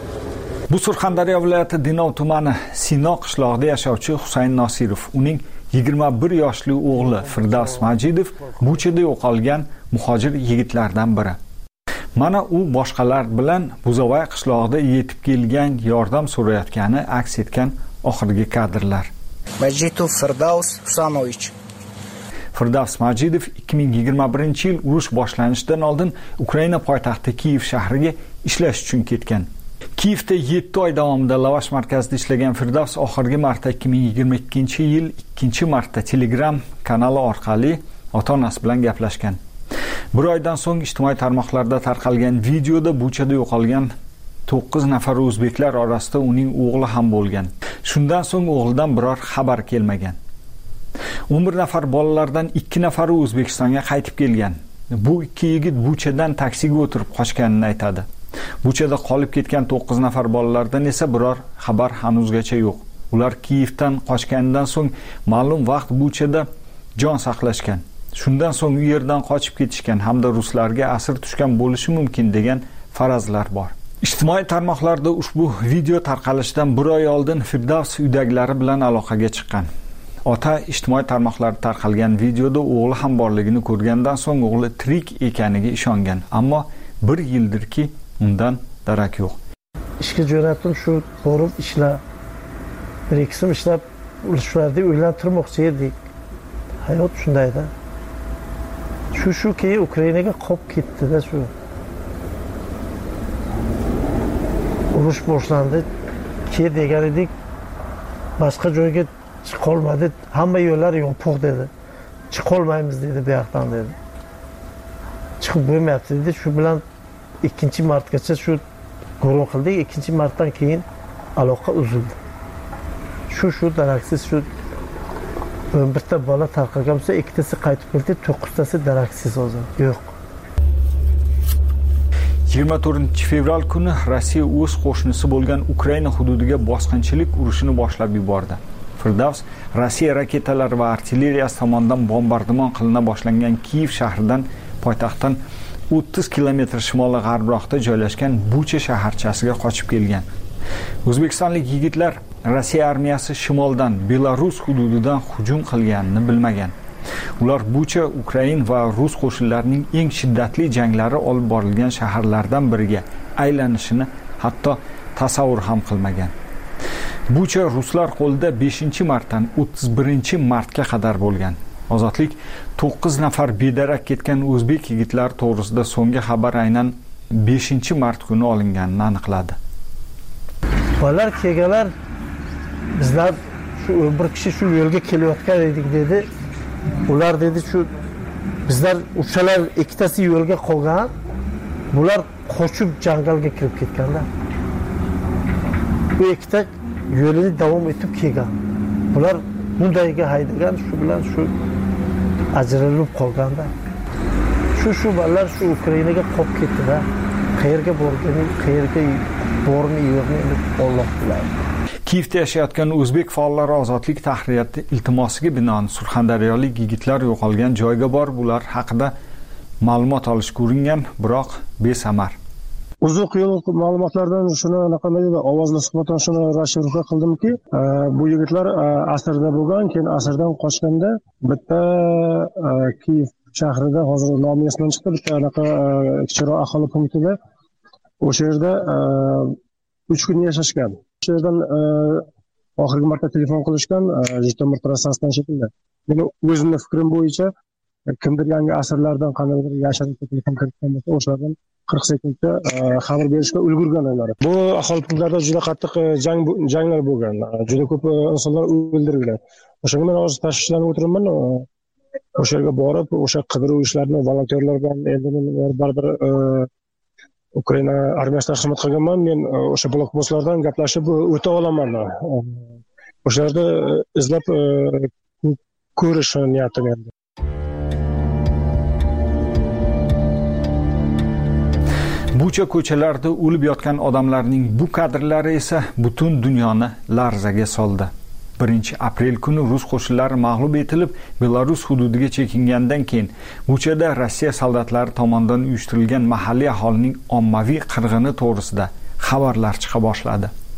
Bu Surxondaryo viloyati Dinov tumani Sino qishlog'ida yashovchi Husayn Nosirov. Uning yigirma bir yoshli o'g'li Firdavs Majidov Buchada yo'qolgan muhojir yigitlardan biri. Mana u boshqalar bilan Buzovay qishlog'ida yetib kelgan yordam so'rayotgani aks etgan oxirgi kadrlar. Majidov Firdavs Husanovich. Firdavs Majidov ikki ming yigirma birinchi yil urush boshlanishidan oldin Ukraina poytaxti Kiyev shahriga ishlash uchun ketgan. Kiyevda yetti oy davomida lavash markazida ishlagan Firdavs oxirgi marta ikki ming yigirma ikkinchi yil ikkinchi marta Telegram kanali orqali ota-onasi bilan gaplashgan. Bir oydan so'ng ijtimoiy tarmoqlarda tarqalgan videoda Buchada yo'qolgan to'qqiz nafar o'zbeklar orasida uning o'g'li ham bo'lgan. Shundan so'ng o'g'lidan biror xabar kelmagan. o'n bir nafar bolalardan ikki nafari O'zbekistonga qaytib kelgan. Bu ikki yigit Buchadan taksiga o'tirib qochganini aytadi. Buchada qolib ketgan to'qqiz nafar bolalardan esa biror xabar hanuzgacha yo'q. Ular Kiyevdan qochgandan so'ng ma'lum vaqt Buchada jon saqlashgan. Shundan so'ng u yerdan qochib ketishgan hamda ruslarga asir tushgan bo'lishi mumkin degan farazlar bor. Ijtimoiy tarmoqlarda ushbu video tarqalishidan bir oy oldin Firdavs uydagilari bilan aloqaga chiqqan. Ota ijtimoiy tarmoqlarda tarqalgan videoda o'g'li ham borligini ko'rgandan so'ng o'g'li tirik ekaniga ishongan, ammo bir yildirki undan darak yo'q. Ishga jo'natdim, shu borib ishla. Bir ikki so'm ishlab, ularga uylanib turmoqchi edik. Hayot shundayda. Shu shu keyin Ukrainaga qolib ketdi-da shu. Urush boshlandi. Ke degan edik. Boshqa joyga chiqolmadi. Hamma yo'llar yopiq dedi. Chiqolmaymiz dedi bu yoqdan dedi. Chiqib bo'lmayapti dedi. Shu bilan ikkinchi martgacha shu guruh qildik. ikkinchi martdan keyin aloqa uzildi. Shu shu daraksiz shu o'n birta bola tarqalgan bo'lsa, ikkitasi qaytib keldi, to'qqiztasi daraksiz hozir yo'q. yigirma to'rtinchi fevral kuni Rossiya o'z qo'shnisi bo'lgan Ukraina hududiga bosqinchilik urushini boshlab yubordi. Firdavs Rossiya raketalari va artilleriyasi tomonidan bombardimon qilina boshlangan Kiyev shahridan poytaxtdan o'ttiz kilometr shimoli g'arbroqda joylashgan Bucha shaharchasiga qochib kelgan. O'zbekistonlik yigitlar Rossiya armiyasi shimoldan Belarus hududidan hujum qilganini bilmagan. Ular Bucha, Ukrain va Rus qo'shinlarining eng shiddatli janglari olib borilgan shaharlardan biriga aylanishini hatto tasavvur ham qilmagan. Bucha ruslar qo'lida beshinchi martdan o'ttiz birinchi martga qadar bo'lgan. Ozodlik to'qqiz nafar bedarak ketgan o'zbek yigitlari to'g'risida so'nggi xabar aynan beshinchi mart kuni olinganini aniqladi. Ular kelganlar bizlar shu o'n bir kishi shu yo'lga kelayotgan edik dedi. Ular dedi shu bizlar uchalar ikkitasi yo'lga qolgan. Bular qochib jangalga kirib ketganlar. Bu ikkita yo'lini davom etib kelgan. Bular bundayga haydagan, shu bilan shu ajralib qolganda. Shu shu bolalar shu Ukrainaga qolib ketdi-da. Qayerga borgani, qayerga borni yo'qni Alloh biladi. Kiyevda yashayotgan o'zbek faollari ozodlik tahririyati iltimosiga binoan surxondaryolik yigitlar yo'qolgan joyga borib, ular haqida ma'lumot olishga uringan, biroq besamar. Uzoq yo'l ma'lumotlardan shuni anaqamadi va ovozli suhbatdan shuni rashiruha qildimki, bu yigitlar asrda bo'lgan, keyin asrdan qochganda bitta Kiyev shahrida hozir nomi esimdan chiqdi, bitta anaqa kichikroq aholi punktida o'sha yerda uch kun yashashgan. O'sha yerdan oxirgi marta telefon qilishgan Jitomir trassasidan shekilli. Meni o'zimning fikrim bo'yicha kimdir yangi asrlardan qandaydir yashirin telefon kiritgan bo'lsa, o'shalardan qirq sekundda xabar berishga ulgurgan ular. Bu aholi punktlarida juda qattiq jang janglar bo'lgan. Juda ko'p insonlar o'ldirilgan. O'shanga men hozir tashvishlanib o'tiribman. O'sha yerga borib, o'sha qidiruv ishlarini volontyorlar bilan endi men baribir Ukraina armiyasida xizmat qilganman. Men o'sha blokpostlardan gaplashib o'ta olaman. O'shalarda izlab ko'rish niyatim endi. Bucha ko'chalarida o'lib yotgan odamlarning bu kadrlari esa butun dunyoni larzaga soldi. birinchi aprel kuni Rus qo'shinlari mag'lub etilib, Belarus hududiga chekingandan keyin Buchada Rossiya soldatlari tomonidan uyushtirilgan mahalliy aholining ommaviy qirg'ini to'g'risida xabarlar chiqa boshladi.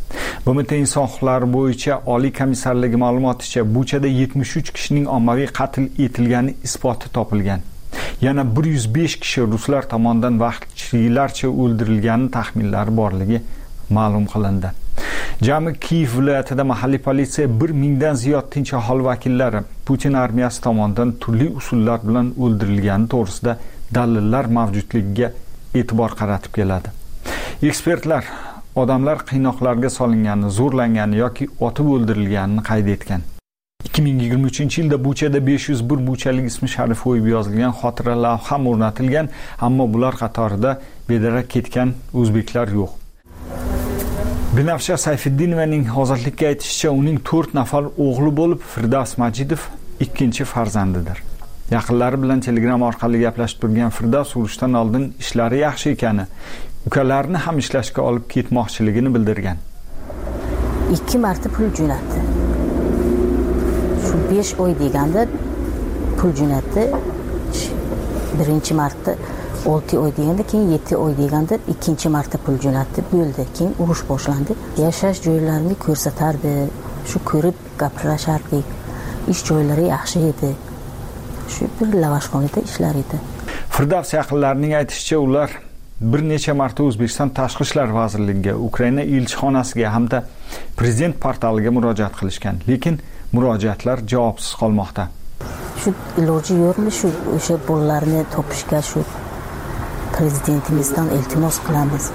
B M T inson huquqlari bo'yicha Oliy komissarligi ma'lumoticha Buchada yetmish uch kishining ommaviy qatl etilgani isboti topilgan. Yana bir yuz besh kishi ruslar tomonidan vahshiylarcha o'ldirilgani taxminlari borligi ma'lum qilindi. Jami Kiyev viloyatida mahalliy politsiya bir mingdan ziyod tinch aholi vakillari Putin armiyasi tomonidan turli usullar bilan o'ldirilgani to'g'risida dalillar mavjudligiga e'tibor qaratib keladi. Ekspertlar odamlar qiynoqlarga solingani, zo'rlangani yoki otib o'ldirilganini qayd etgan. ikki ming yigirma uchinchi yilda Buchada besh yuz bir buchalik ismi sharif o'yib yozilgan xotira lavha ham o'rnatilgan, ammo bular qatorida bedarak ketgan o'zbeklar yo'q. Binafsha Sayfiddinovaning hozirlikka aytishicha, uning to'rt nafar o'g'li bo'lib, Firdavs Majidov ikkinchi farzandidir. Yaqinlari bilan Telegram orqali gaplashib turgan Firdavs urushdan oldin ishlari yaxshi ekani, ukalarini ham ishlashga olib ketmoqchiligini bildirgan. ikki marta pul jo'natdi. Shu besh oy deganda pul jo'natdi. Birinchi marta olti oy deganda, keyin yetti oy deganda ikkinchi marta pul jo'natdi, bo'ldi. Keyin urush boshlandi. Yashash joylarini ko'rsatardi. Shu ko'rib gaplashardik. Ish joylari yaxshi edi. Shu bir lavashxonada ishlar edi. Firdavs yaqinlarining aytishicha, ular bir necha marta O'zbekiston Tashqi ishlar vazirligiga, Ukraina elchixonasiga hamda prezident portaliga murojaat qilishgan, lekin murojaatlar javobsiz qolmoqda. Shu iloji yo'qmi, shu o'sha bolalarni topishga shu prezidentimizdan iltimos qilamiz.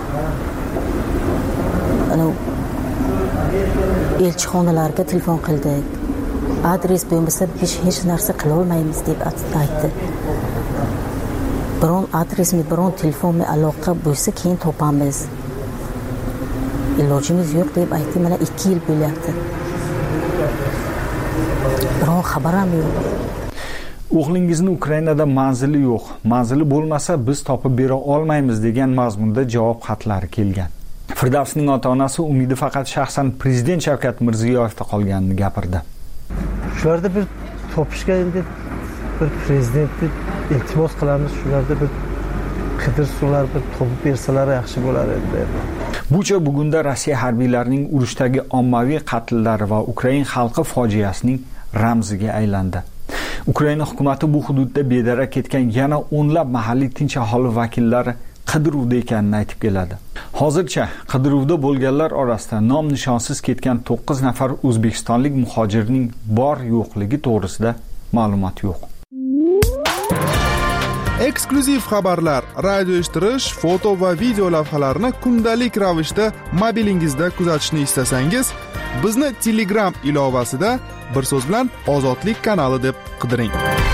Ana elchixonalarga telefon qildik. Adres bo'lmasa biz hech narsa qila olmaymiz deb aytdi. Biron adresmi, biron telefonmi aloqa bo'lsa keyin topamiz. Ilojimiz yo'q deb aytdi. Mana ikki yil bo'lyapti. Biron xabar ham yo'q. O'g'lingizni Ukrainada manzili yo'q. Manzili bo'lmasa biz topib bera olmaymiz degan mazmunda javob xatlari kelgan. Firdavsning ota-onasi umidi faqat shaxsan prezident Shavkat Mirziyoyevda qolganini gapirdi. Shularda bir topishga endi bir prezidentni iltimos qilamiz, shularda bir qidirsalar, bir topib bersalar yaxshi bo'lar edi. Bucha bugunda Rossiya harbiylarining urushdagi ommaviy qatllari va Ukraina xalqi fojiasining ramziga aylandi. Ukraina hukumatı bu hududda bedarak ketgan yana o'nlab mahalliy tinch aholi vakillari qidiruvda ekanini aytib keladi. Hozircha qidiruvda bo'lganlar orasida nom nishonsiz ketgan to'qqiz nafar o'zbekistonlik muhojirning bor yo'qligi to'g'risida ma'lumot yo'q. Eksklyuziv xabarlar, radio eshittirish, foto va video lavhalarni kundalik ravishda mobilingizda kuzatishni istasangiz, bizni Telegram ilovasida bir so'z bilan Ozodlik kanali deb qidiring.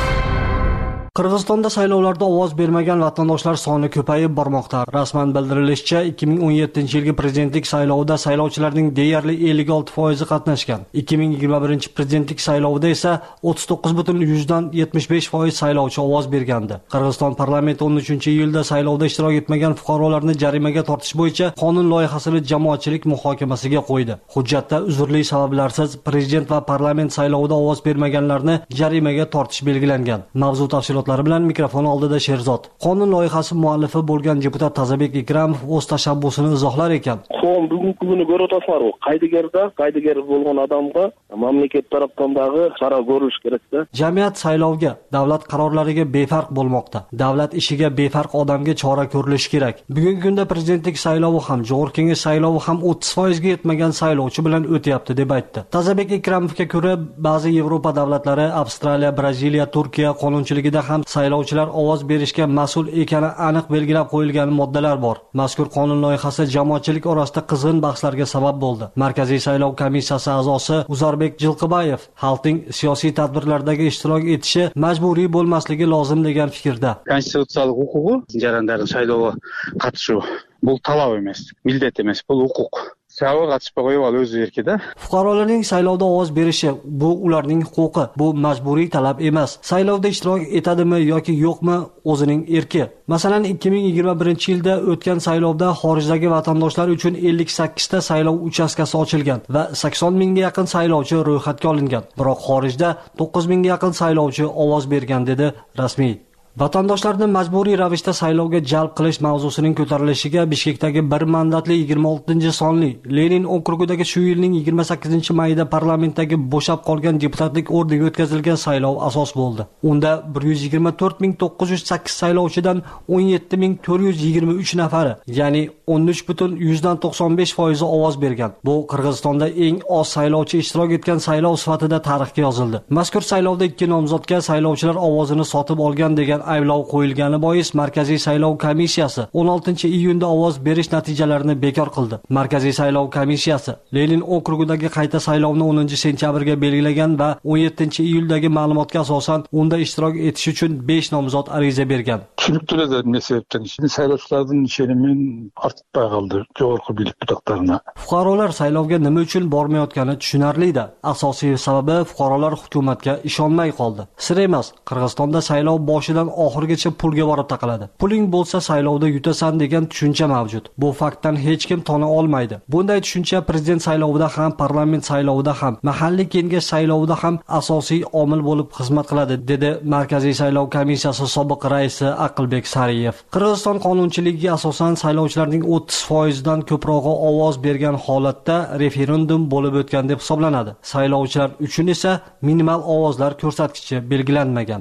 Qirg'izistonda saylovlarda ovoz bermagan vatandoshlar soni ko'payib bormoqda. Rasman bildirilishicha, ikki ming o'n yettinchi yilgi prezidentlik saylovida saylovchilarning deyarli ellik olti foizi qatnashgan. ikki ming yigirma birinchi prezidentlik saylovida esa o'ttiz to'qqiz butun yuzdan yetmish besh foiz saylovchi ovoz bergandi. Qirg'iziston parlamenti o'n uchinchi yilda saylovda ishtirok etmagan fuqarolarni jarimaga tortish bo'yicha qonun loyihasini jamoatchilik muhokamasiga qo'ydi. Hujjatda uzrli sabablarsiz prezident va parlament saylovida ovoz bermaganlarni jarimaga tortish belgilangan. Mavzu tafsilot bilan mikrofon oldida Sherzod. Qonun loyihasi muallifi bo'lgan deputat Tazabek Ikramov o'z tashabbusini izohlar ekan. Qonun bugungi kuni ko'rib o'tasizlar-ku, qaydigarda, qaydigar bo'lgan odamga mamlakat tarafdorlari chora ko'rish kerak-da. Jamiyat saylovga, davlat qarorlariga befarq bo'lmoqda. Davlat ishiga befarq odamga chora ko'rilishi kerak. Bugungi kunda prezidentlik saylovi ham, Jo'g'ir kengash saylovi ham o'ttiz foizga yetmagan saylovchi bilan o'tyapti deb aytdi. Tazabek Ikramovga ko'ra, ba'zi Yevropa davlatlari, Avstraliya, Braziliya, Turkiya qonunchiligida ham saylovchilar ovoz berishga mas'ul ekani aniq belgilab qo'yilgan moddalar bor. Mazkur qonun loyihasi jamoatchilik orasida qizg'in bahslarga sabab bo'ldi. Markaziy saylov komissiyasi a'zosi Uzarbek Jilqibayev xalqning siyosiy tadbirlardagi ishtirok etishi majburiy bo'lmasligi lozim degan fikrda. Konstitutsiyalik huquqi jarayonlarga saylovga qatnashuv bu talab emas, millat emas, bu huquq. Saylovga qatnashib qo'yib o'zi erkida. Fuqarolarning saylovda ovoz berishi bu ularning huquqi, bu majburiy talab emas. Saylovda ishtirok etadimi yoki yo'qmi o'zining erki. Masalan, ikki ming yigirma birinchi yilda o'tgan saylovda xorijdagi vatandoshlar uchun ellik sakkiz ta saylov uchastkasi ochilgan va sakson mingga yaqin saylovchi ro'yxatga olingan. Biroq xorijda to'qqiz mingga yaqin saylovchi ovoz bergan dedi rasmiy. Vatandoshlarni majburiy ravishda saylovga jalb qilish mavzusining ko'tarilishiga Bishkekdagi bir mandatli yigirma oltinchi sonli Lenin okrugidagi shu yilning yigirma sakkizinchi mayida parlamentdagi bo'shab qolgan deputatlik o'rniga o'tkazilgan saylov asos bo'ldi. Unda bir yuz yigirma to'rt ming to'qqiz yuz sakkiz saylovchidan o'n yetti ming to'rt yuz yigirma uch nafari, ya'ni o'n uch butun yuzdan to'qson besh foiz ovoz bergan. Bu Qirg'izistonda eng oz saylovchi ishtirok etgan saylov sifatida tarixga yozildi. Mazkur saylovda ikki nomzodga saylovchilar ovozini sotib olgan degan ayblov qo'yilgani bois Markaziy saylov komissiyasi o'n oltinchi iyunda ovoz berish natijalarini bekor qildi. Markaziy saylov komissiyasi Lenin okrugidagi qayta saylovni o'ninchi sentyabrga belgilagan va o'n yettinchi iyuldagi ma'lumotga asosan unda ishtirok etish uchun besh nomzod ariza bergan. Tushunibdilar ne sebepten işte saylovchilarning ishonimi ortib qoldi jo'rqi bilik butoqlarına. Fuqarolar saylovga nima uchun bormayotgani tushunarli-da. Asosiy sababi fuqarolar hukumatga ishonmay qoldi. Sir emas, Qirg'izistonda saylov boshidan oxirigacha pulga borib taqaladi. Puling bo'lsa saylovda yutasan degan tushuncha mavjud. Bu faktdan hech kim tona olmaydi. Bunday tushuncha prezident saylovida ham, parlament saylovida ham, mahalliy kengash saylovida ham asosiy omil bo'lib xizmat qiladi, dedi Markaziy saylov komissiyasi sobiq raisi Aqlbek Sariyev. Qirg'iziston qonunchiligiga asosan saylovchilarning o'ttiz foiz dan ko'prog'i ovoz bergan holatda referendum bo'lib o'tgan deb hisoblanadi. Saylovchilar uchun esa minimal ovozlar ko'rsatkichi belgilanmagan.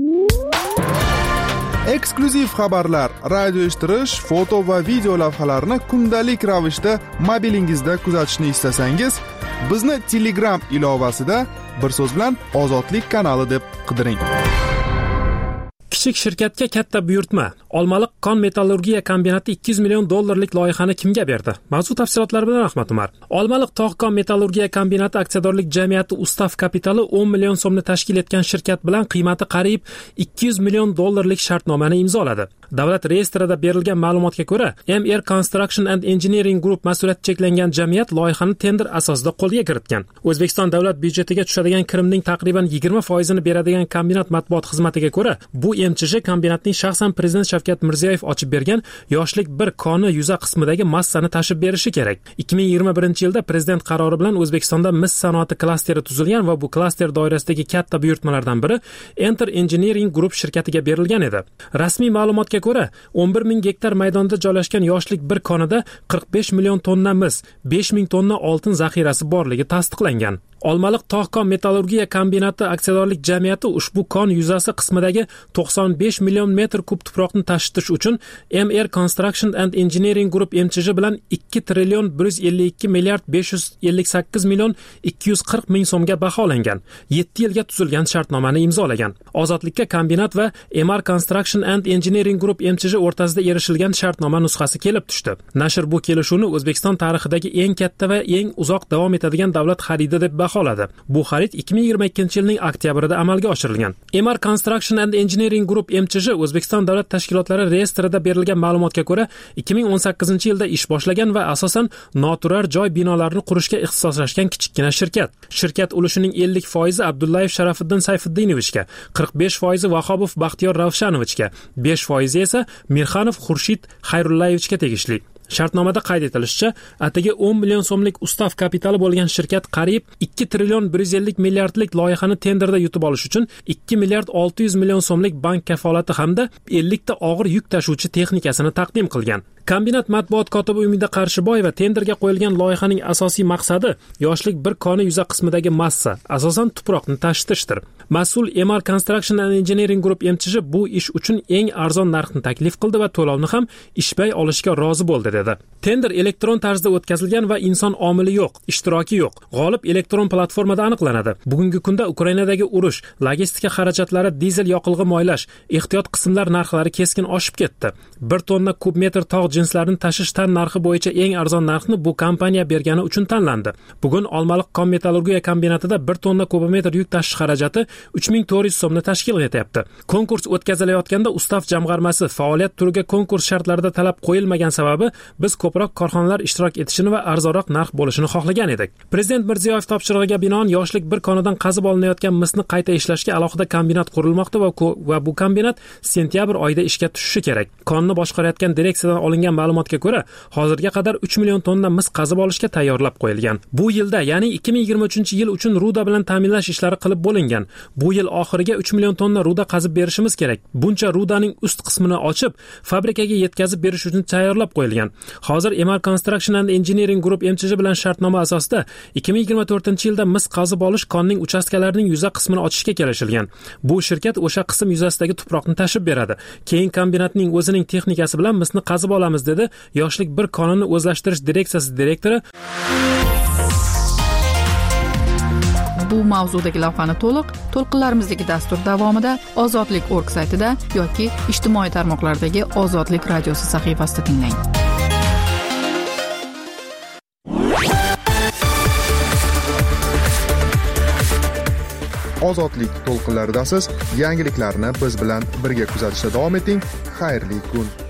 Eksklyuziv xabarlar, radio eshittirish, foto va video lavhalarni kundalik ravishda mobilingizda kuzatishni istasangiz, bizni Telegram ilovasida bir so'z bilan Ozodlik kanali deb qidiring. Kichik shirkatga katta buyurtma. Olmaliq kon metallurgiya kombinati ikki yuz million dollarlik loyihani kimga berdi? Mavzu tafsilotlari bilan Ahmad Umar. Olmaliq tog' kon metallurgiya kombinati aksiyadorlik jamiyati ustav kapitali o'n million so'mni tashkil etgan shirkat bilan qiymati qariyb ikki yuz million dollarlik shartnomani imzoladi. Davlat reyestrida berilgan ma'lumotga ko'ra, M R Construction and Engineering Group mas'uliyati cheklangan jamiyat loyihani tender asosida qo'lga kiritgan. O'zbekiston davlat byudjetiga tushadigan kirimning taqriban yigirma foizini beradigan kombinat matbuot xizmatiga ko'ra, bu M C J kombinatning shaxsan prezident Shavkat Mirziyoyev ochib bergan yoshlik bir koni yuza qismidagi massani tashib berishi kerak. ikki ming yigirma birinchi yilda prezident qarori bilan O'zbekistonda mis sanoati klasteri tuzilgan va bu klaster doirasidagi katta buyurtmalardan biri Enter Engineering Group shirkatiga berilgan edi. Rasmiy ma'lumotga ko'ra, o'n bir ming gektar maydonda joylashgan yoshlik bir konida qirq besh million tonna mis, besh ming tonna oltin zaxirasi borligi tasdiqlangan. Olmaliq tog' kon metallurgiya kombinati aksiyadorlik jamiyati ushbu kon yuzasi qismidagi to'qson besh million metr kub tuproqni tashitish uchun M R Construction and Engineering Group M C J bilan ikki trillion bir yuz ellik ikki milliard besh yuz ellik sakkiz million ikki yuz qirq ming so'mga baholangan. yetti yilga tuzilgan shartnomani imzolagan. Ozodlikka kombinat va M R Construction and Engineering Group M C J o'rtasida erishilgan shartnoma nusxasi kelib tushdi. Nashr bu kelishuvni O'zbekiston tarixidagi eng katta va eng uzoq davom etadigan davlat xaridi deb baholadi. Bu xarid ikki ming yigirma ikkinchi yilning oktyabrida amalga oshirilgan. M R Construction and Engineering Group M C J O'zbekiston davlat tashkilotlari reyestrida berilgan ma'lumotga ko'ra ikki ming o'n sakkizinchi yilda ish boshlagan va asosan noturar joy binolarini qurishga ixtisoslashgan kichikgina shirkat. Shirkat ulushining ellik foizi Abdullayev Sharafiddin Sayfiddinovичga, qirq besh foizi Vahobov Baxtiyor Ravshanovichga, besh foizi esa Mirxanov Xurshid Xayrullayevичga tegishli. Shartnomada qayd etilishicha, atigi o'n million so'mlik ustav kapitali bo'lgan shirkat qariyb ikki trillion bir yuz ellik milliardlik loyihani tenderda yutib olish uchun ikki milliard olti yuz million so'mlik bank kafolati hamda ellik ta og'ir yuk tashuvchi texnikasini taqdim qilgan. Kombinat matbuot kotibi Umida Qarshiboyeva tenderga qo'yilgan loyihaning asosiy maqsadi yoshlik bir koni yuza qismidagi massa, asosan tuproqni tashitishdir. Mas'ul M R Construction and Engineering Group M C J bu ish uchun eng arzon narxni taklif qildi va to'lovni ham ishbay olishga rozi bo'ldi dedi. Tender elektron tarzda o'tkazilgan va inson omili yo'q, ishtiroki yo'q. G'olib elektron platformada aniqlanadi. Bugungi kunda Ukrainadagi urush, logistika xarajatlari, dizel yoqilg'i moylash, ehtiyot qismlar narxlari keskin oshib ketdi. bir tonna kub metr tog' jinslarni tashish tan narxi bo'yicha eng arzon narxni bu kompaniya bergani uchun tanlandi. Bugun Olmaliq kon metallurgiya kombinatida bir tonna kubometr yuk tashish xarajati uch ming to'rt yuz so'mni tashkil etyapti. Konkurs o'tkazilayotganda ustav jamg'armasi faoliyat turiga konkurs shartlarida talab qo'yilmagan sababi biz ko'proq korxonalar ishtirok etishini va arzonroq narx bo'lishini xohlagan edik. Prezident Mirziyoyev topshirig'iga binoan yoshlik bir konidan qazib olinayotgan misni qayta ishlashga alohida kombinat qurilmoqda va va bu kombinat sentyabr oyida ishga tushishi kerak. Konni boshqarayotgan direksiyadan olingan qilingan ma'lumotga ko'ra, hozirga qadar uch million tonna mis qazib olishga tayyorlab qo'yilgan. Bu yilda, ya'ni ikki ming yigirma uchinchi yil uchun ruda bilan ta'minlash ishlari qilib bo'lingan. Bu yil oxiriga uch million tonna ruda qazib berishimiz kerak. Buncha rudaning ust qismini ochib, fabrikaga yetkazib berish uchun tayyorlab qo'yilgan. Hozir Emar Construction and Engineering Group M C J bilan shartnoma asosida ikki ming yigirma to'rtinchi yilda mis qazib olish konning uchastkalarining yuza qismini ochishga kelishilgan. Bu shirkat o'sha qism yuzasidagi tuproqni tashib beradi. Keyin kombinatning o'zining texnikasi bilan misni qazib olamiz, dedi Yoshlik bir konini o'zlashtirish direksiyasi direktori. Bu mavzudagi lavhani to'liq to'lqinlarimizdagi dastur davomida ozodlik nokta org saytida yoki ijtimoiy tarmoqlardagi Ozodlik radiosi sahifasida tinglang. Ozodlik to'lqinlaridasiz. Yangiliklarni biz bilan birga kuzatishda davom eting. Xayrli kun.